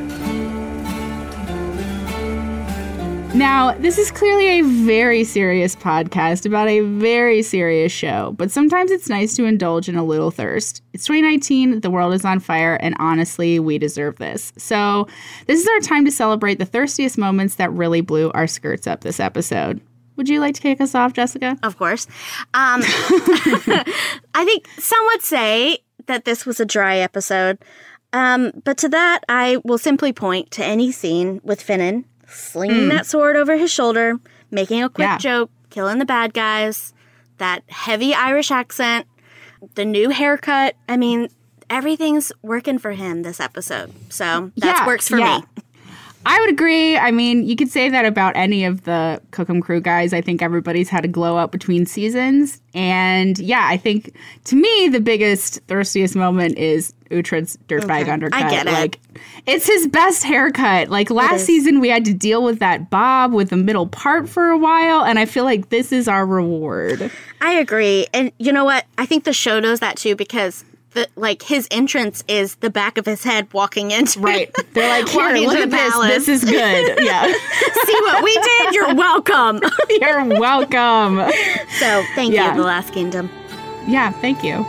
Now, this is clearly a very serious podcast about a very serious show, but sometimes it's nice to indulge in a little thirst. It's twenty nineteen, the world is on fire, and honestly, we deserve this. So this is our time to celebrate the thirstiest moments that really blew our skirts up this episode. Would you like to kick us off, Jessica? Of course. Um, I think some would say that this was a dry episode, um, but to that, I will simply point to any scene with Finan slinging mm. that sword over his shoulder, making a quick yeah. joke, killing the bad guys, that heavy Irish accent, the new haircut. I mean, everything's working for him this episode. So that yeah, works for yeah. me. I would agree. I mean, you could say that about any of the Cookham Crew guys. I think everybody's had a glow up between seasons. And yeah, I think to me, the biggest, thirstiest moment is Uhtred's dirtbag okay. undercut. I get it. Like, it's his best haircut. Like last season, we had to deal with that bob with the middle part for a while. And I feel like this is our reward. I agree. And you know what? I think the show knows that too, because the, like his entrance is the back of his head walking into right. They're like, here, look at this. Palace. This is good. Yeah. See what we did? You're welcome. You're welcome. So thank yeah. you, The Last Kingdom. Yeah, thank you.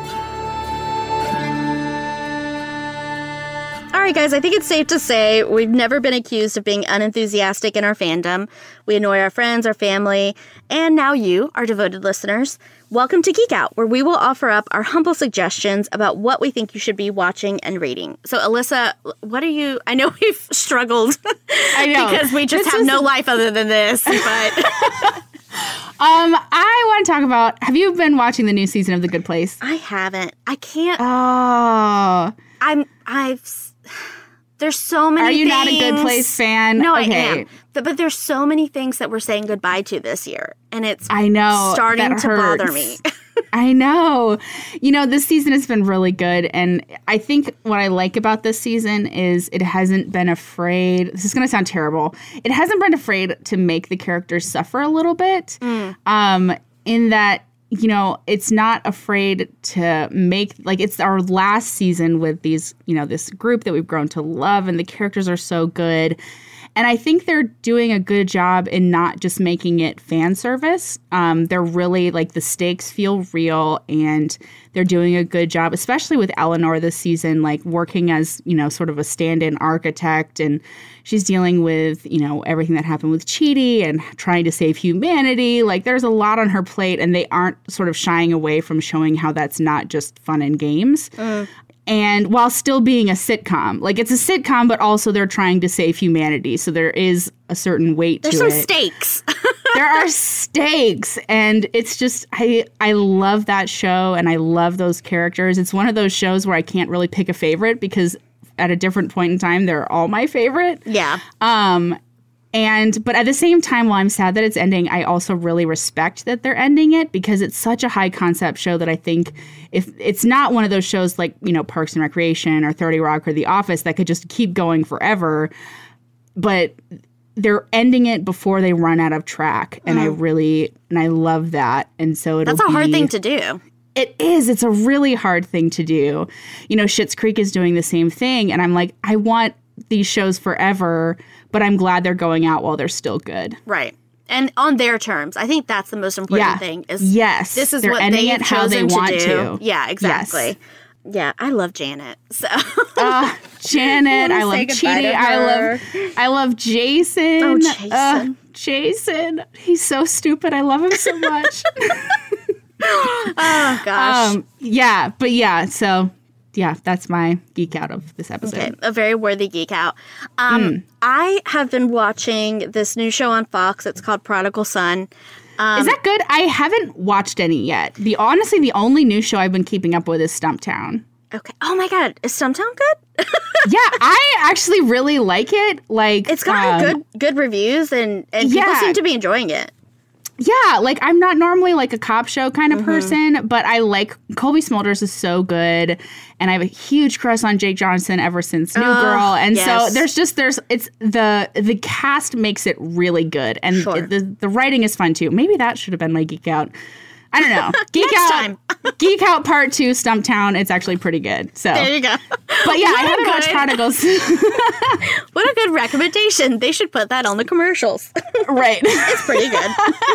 All right, guys, I think it's safe to say we've never been accused of being unenthusiastic in our fandom. We annoy our friends, our family, and now you, our devoted listeners. Welcome to Geek Out, where we will offer up our humble suggestions about what we think you should be watching and reading. So, Alyssa, what are you... I know we've struggled I know. because we just this have is... no life other than this, but... um, I want to talk about... Have you been watching the new season of The Good Place? I haven't. I can't... Oh. I'm... I've... There's so many Are you things. not a Good Place fan? No, okay. I am. But, but there's so many things that we're saying goodbye to this year. And it's I know, starting that to hurts. bother me. I know. You know, this season has been really good. And I think what I like about this season is it hasn't been afraid. This is going to sound terrible. It hasn't been afraid to make the characters suffer a little bit. Mm. Um, in that, you know, it's not afraid to make, like, it's our last season with these, you know, this group that we've grown to love, and the characters are so good. And I think they're doing a good job in not just making it fan service. Um, they're really, like, the stakes feel real, and they're doing a good job, especially with Eleanor this season, like, working as, you know, sort of a stand-in architect, and she's dealing with, you know, everything that happened with Chidi and trying to save humanity. Like, there's a lot on her plate, and they aren't sort of shying away from showing how that's not just fun and games. Mm. And while still being a sitcom. Like, it's a sitcom, but also they're trying to save humanity. So there is a certain weight There's to it. There's some stakes. There are stakes. And it's just, I, I love that show, and I love those characters. It's one of those shows where I can't really pick a favorite because at a different point in time, they're all my favorite. Yeah. Um, and, but at the same time, while I'm sad that it's ending, I also really respect that they're ending it, because it's such a high concept show that I think if it's not one of those shows like, you know, Parks and Recreation or thirty Rock or The Office that could just keep going forever, but they're ending it before they run out of track. And mm. I really, and I love that. And so it'll That's a be, hard thing to do. It is. It's a really hard thing to do. You know, Schitt's Creek is doing the same thing. And I'm like, I want these shows forever, but I'm glad they're going out while they're still good. Right. And on their terms. I think that's the most important yeah. thing. Is yes. This is they're what ending they've it how they want to, to. Yeah, exactly. Yes. Yeah, I love Janet. So uh, Janet, I, I love Chidi. I love I love Jason. Oh, Jason. Uh, Jason. He's so stupid. I love him so much. Oh gosh. Um, yeah, but yeah, so yeah, that's my geek out of this episode. Okay, a very worthy geek out. Um, mm. I have been watching this new show on Fox. It's called Prodigal Son. Um, Is that good? I haven't watched any yet. The honestly, the only new show I've been keeping up with is Stumptown. Okay. Oh my God, is Stumptown good? Yeah, I actually really like it. Like it's gotten um, good good reviews, and and people yeah. seem to be enjoying it. Yeah, like I'm not normally like a cop show kind of mm-hmm. person, but I like Colby Smulders is so good, and I have a huge crush on Jake Johnson ever since New uh, Girl, and yes. so there's just there's it's the the cast makes it really good, and sure. it, the the writing is fun too. Maybe that should have been my geek out. I don't know. Geek Next out, time. Geek Out Part Two, Stumptown. It's actually pretty good. So there you go. But yeah, what I haven't good, watched Prodigals. What a good recommendation. They should put that on the commercials. Right. It's pretty good.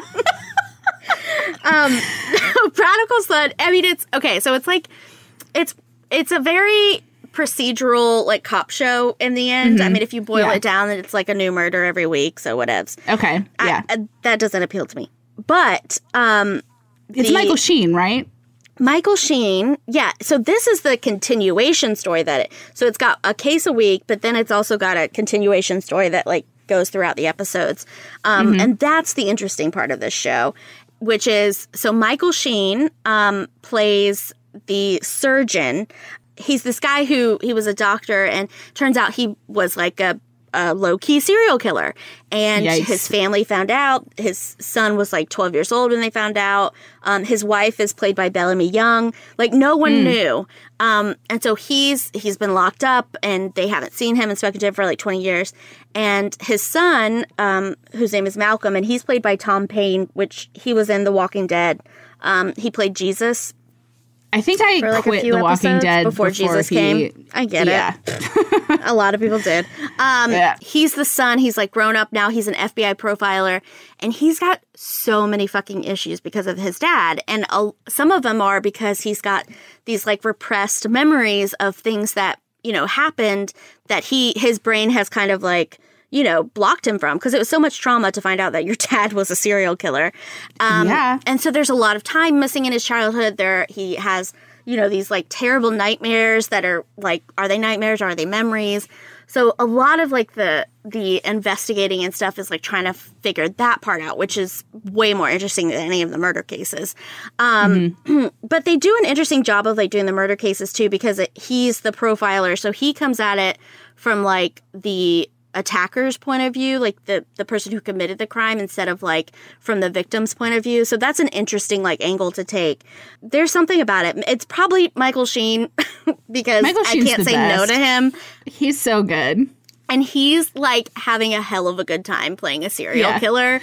um, Prodigal Son. I mean, it's okay. So it's like it's it's a very procedural like cop show in the end. Mm-hmm. I mean, if you boil yeah. it down, it's like a new murder every week. So whatevs. Okay. Yeah. I, I, that doesn't appeal to me. But um, it's the, Michael Sheen, right? Michael Sheen, yeah. So this is the continuation story that it. So it's got a case a week, but then it's also got a continuation story that like goes throughout the episodes, um, mm-hmm. and that's the interesting part of this show, which is so Michael Sheen um, plays the surgeon. He's this guy who he was a doctor, and turns out he was like a. a low-key serial killer. And Yikes. His family found out. His son was like twelve years old when they found out. Um, his wife is played by Bellamy Young. Like, no one mm. knew. Um, and so he's he's been locked up, and they haven't seen him and spoken to him for like twenty years. And his son, um, whose name is Malcolm, and he's played by Tom Payne, which he was in The Walking Dead. Um, he played Jesus. I think I for like quit a few The Walking Dead before, before Jesus he, came. I get yeah. it. A lot of people did. Um, yeah. He's the son. He's like grown up now. He's an F B I profiler, and he's got so many fucking issues because of his dad. And uh, some of them are because he's got these like repressed memories of things that, you know, happened that he his brain has kind of like, you know, blocked him from, because it was so much trauma to find out that your dad was a serial killer. Um, yeah. And so there's a lot of time missing in his childhood. There, he has, you know, these like terrible nightmares that are like, are they nightmares or are they memories? So a lot of like the the investigating and stuff is like trying to figure that part out, which is way more interesting than any of the murder cases. Um, mm-hmm. But they do an interesting job of like doing the murder cases too, because it, he's the profiler. So he comes at it from like the attacker's point of view, like the the person who committed the crime, instead of like from the victim's point of view. So that's an interesting like angle to take. There's something about it. It's probably Michael Sheen because Michael I can't say best. no to him. He's so good. And he's like having a hell of a good time playing a serial yeah. killer.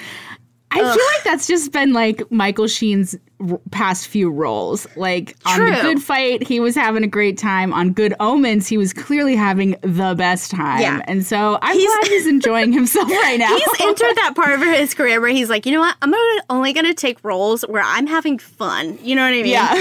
I Ugh. feel like that's just been like Michael Sheen's r- past few roles. Like True. on The Good Fight, he was having a great time. On Good Omens, he was clearly having the best time. Yeah. And so I'm He's, glad he's enjoying himself right now. He's entered that part of his career where he's like, you know what? I'm gonna, only going to take roles where I'm having fun. You know what I mean? Yeah.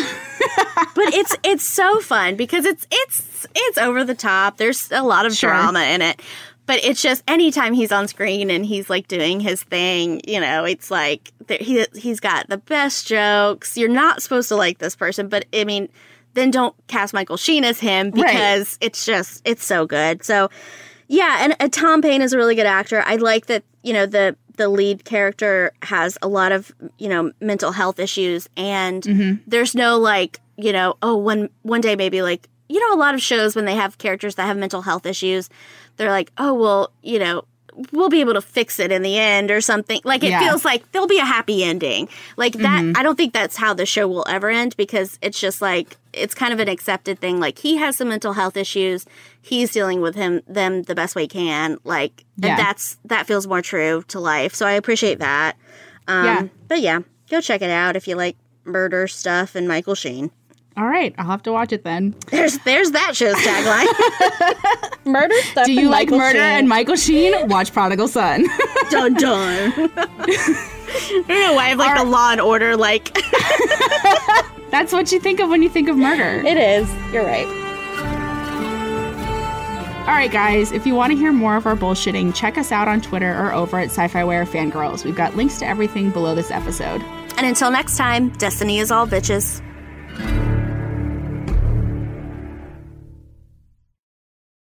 But it's it's so fun because it's it's it's over the top. There's a lot of sure. drama in it. But it's just anytime he's on screen and he's like doing his thing, you know, it's like he, he's got the best jokes. You're not supposed to like this person, but I mean, then don't cast Michael Sheen as him because right. it's just, it's so good. So yeah, and uh, Tom Payne is a really good actor. I like that, you know, the, the lead character has a lot of, you know, mental health issues, and mm-hmm. there's no like, you know, oh, one, one day maybe like, you know, a lot of shows when they have characters that have mental health issues, they're like, oh, well, you know, we'll be able to fix it in the end or something. Like, it yeah. feels like there'll be a happy ending. Like that, mm-hmm. I don't think that's how the show will ever end, because it's just like, it's kind of an accepted thing. Like, he has some mental health issues. He's dealing with him them the best way he can. Like, yeah. and that's, that feels more true to life. So I appreciate that. Um, yeah. But yeah, go check it out if you like murder stuff and Michael Sheen. All right, I'll have to watch it then. There's there's that show's tagline. Murder stuff. Do you and like Michael murder Sheen. and Michael Sheen? Watch Prodigal Son. Dun dun. I don't know why I have like Our- the Law and Order like. That's what you think of when you think of murder. It is. You're right. All right, guys, if you want to hear more of our bullshitting, check us out on Twitter or over at Sci-Fi Wire Fangirls. We've got links to everything below this episode. And until next time, destiny is all bitches.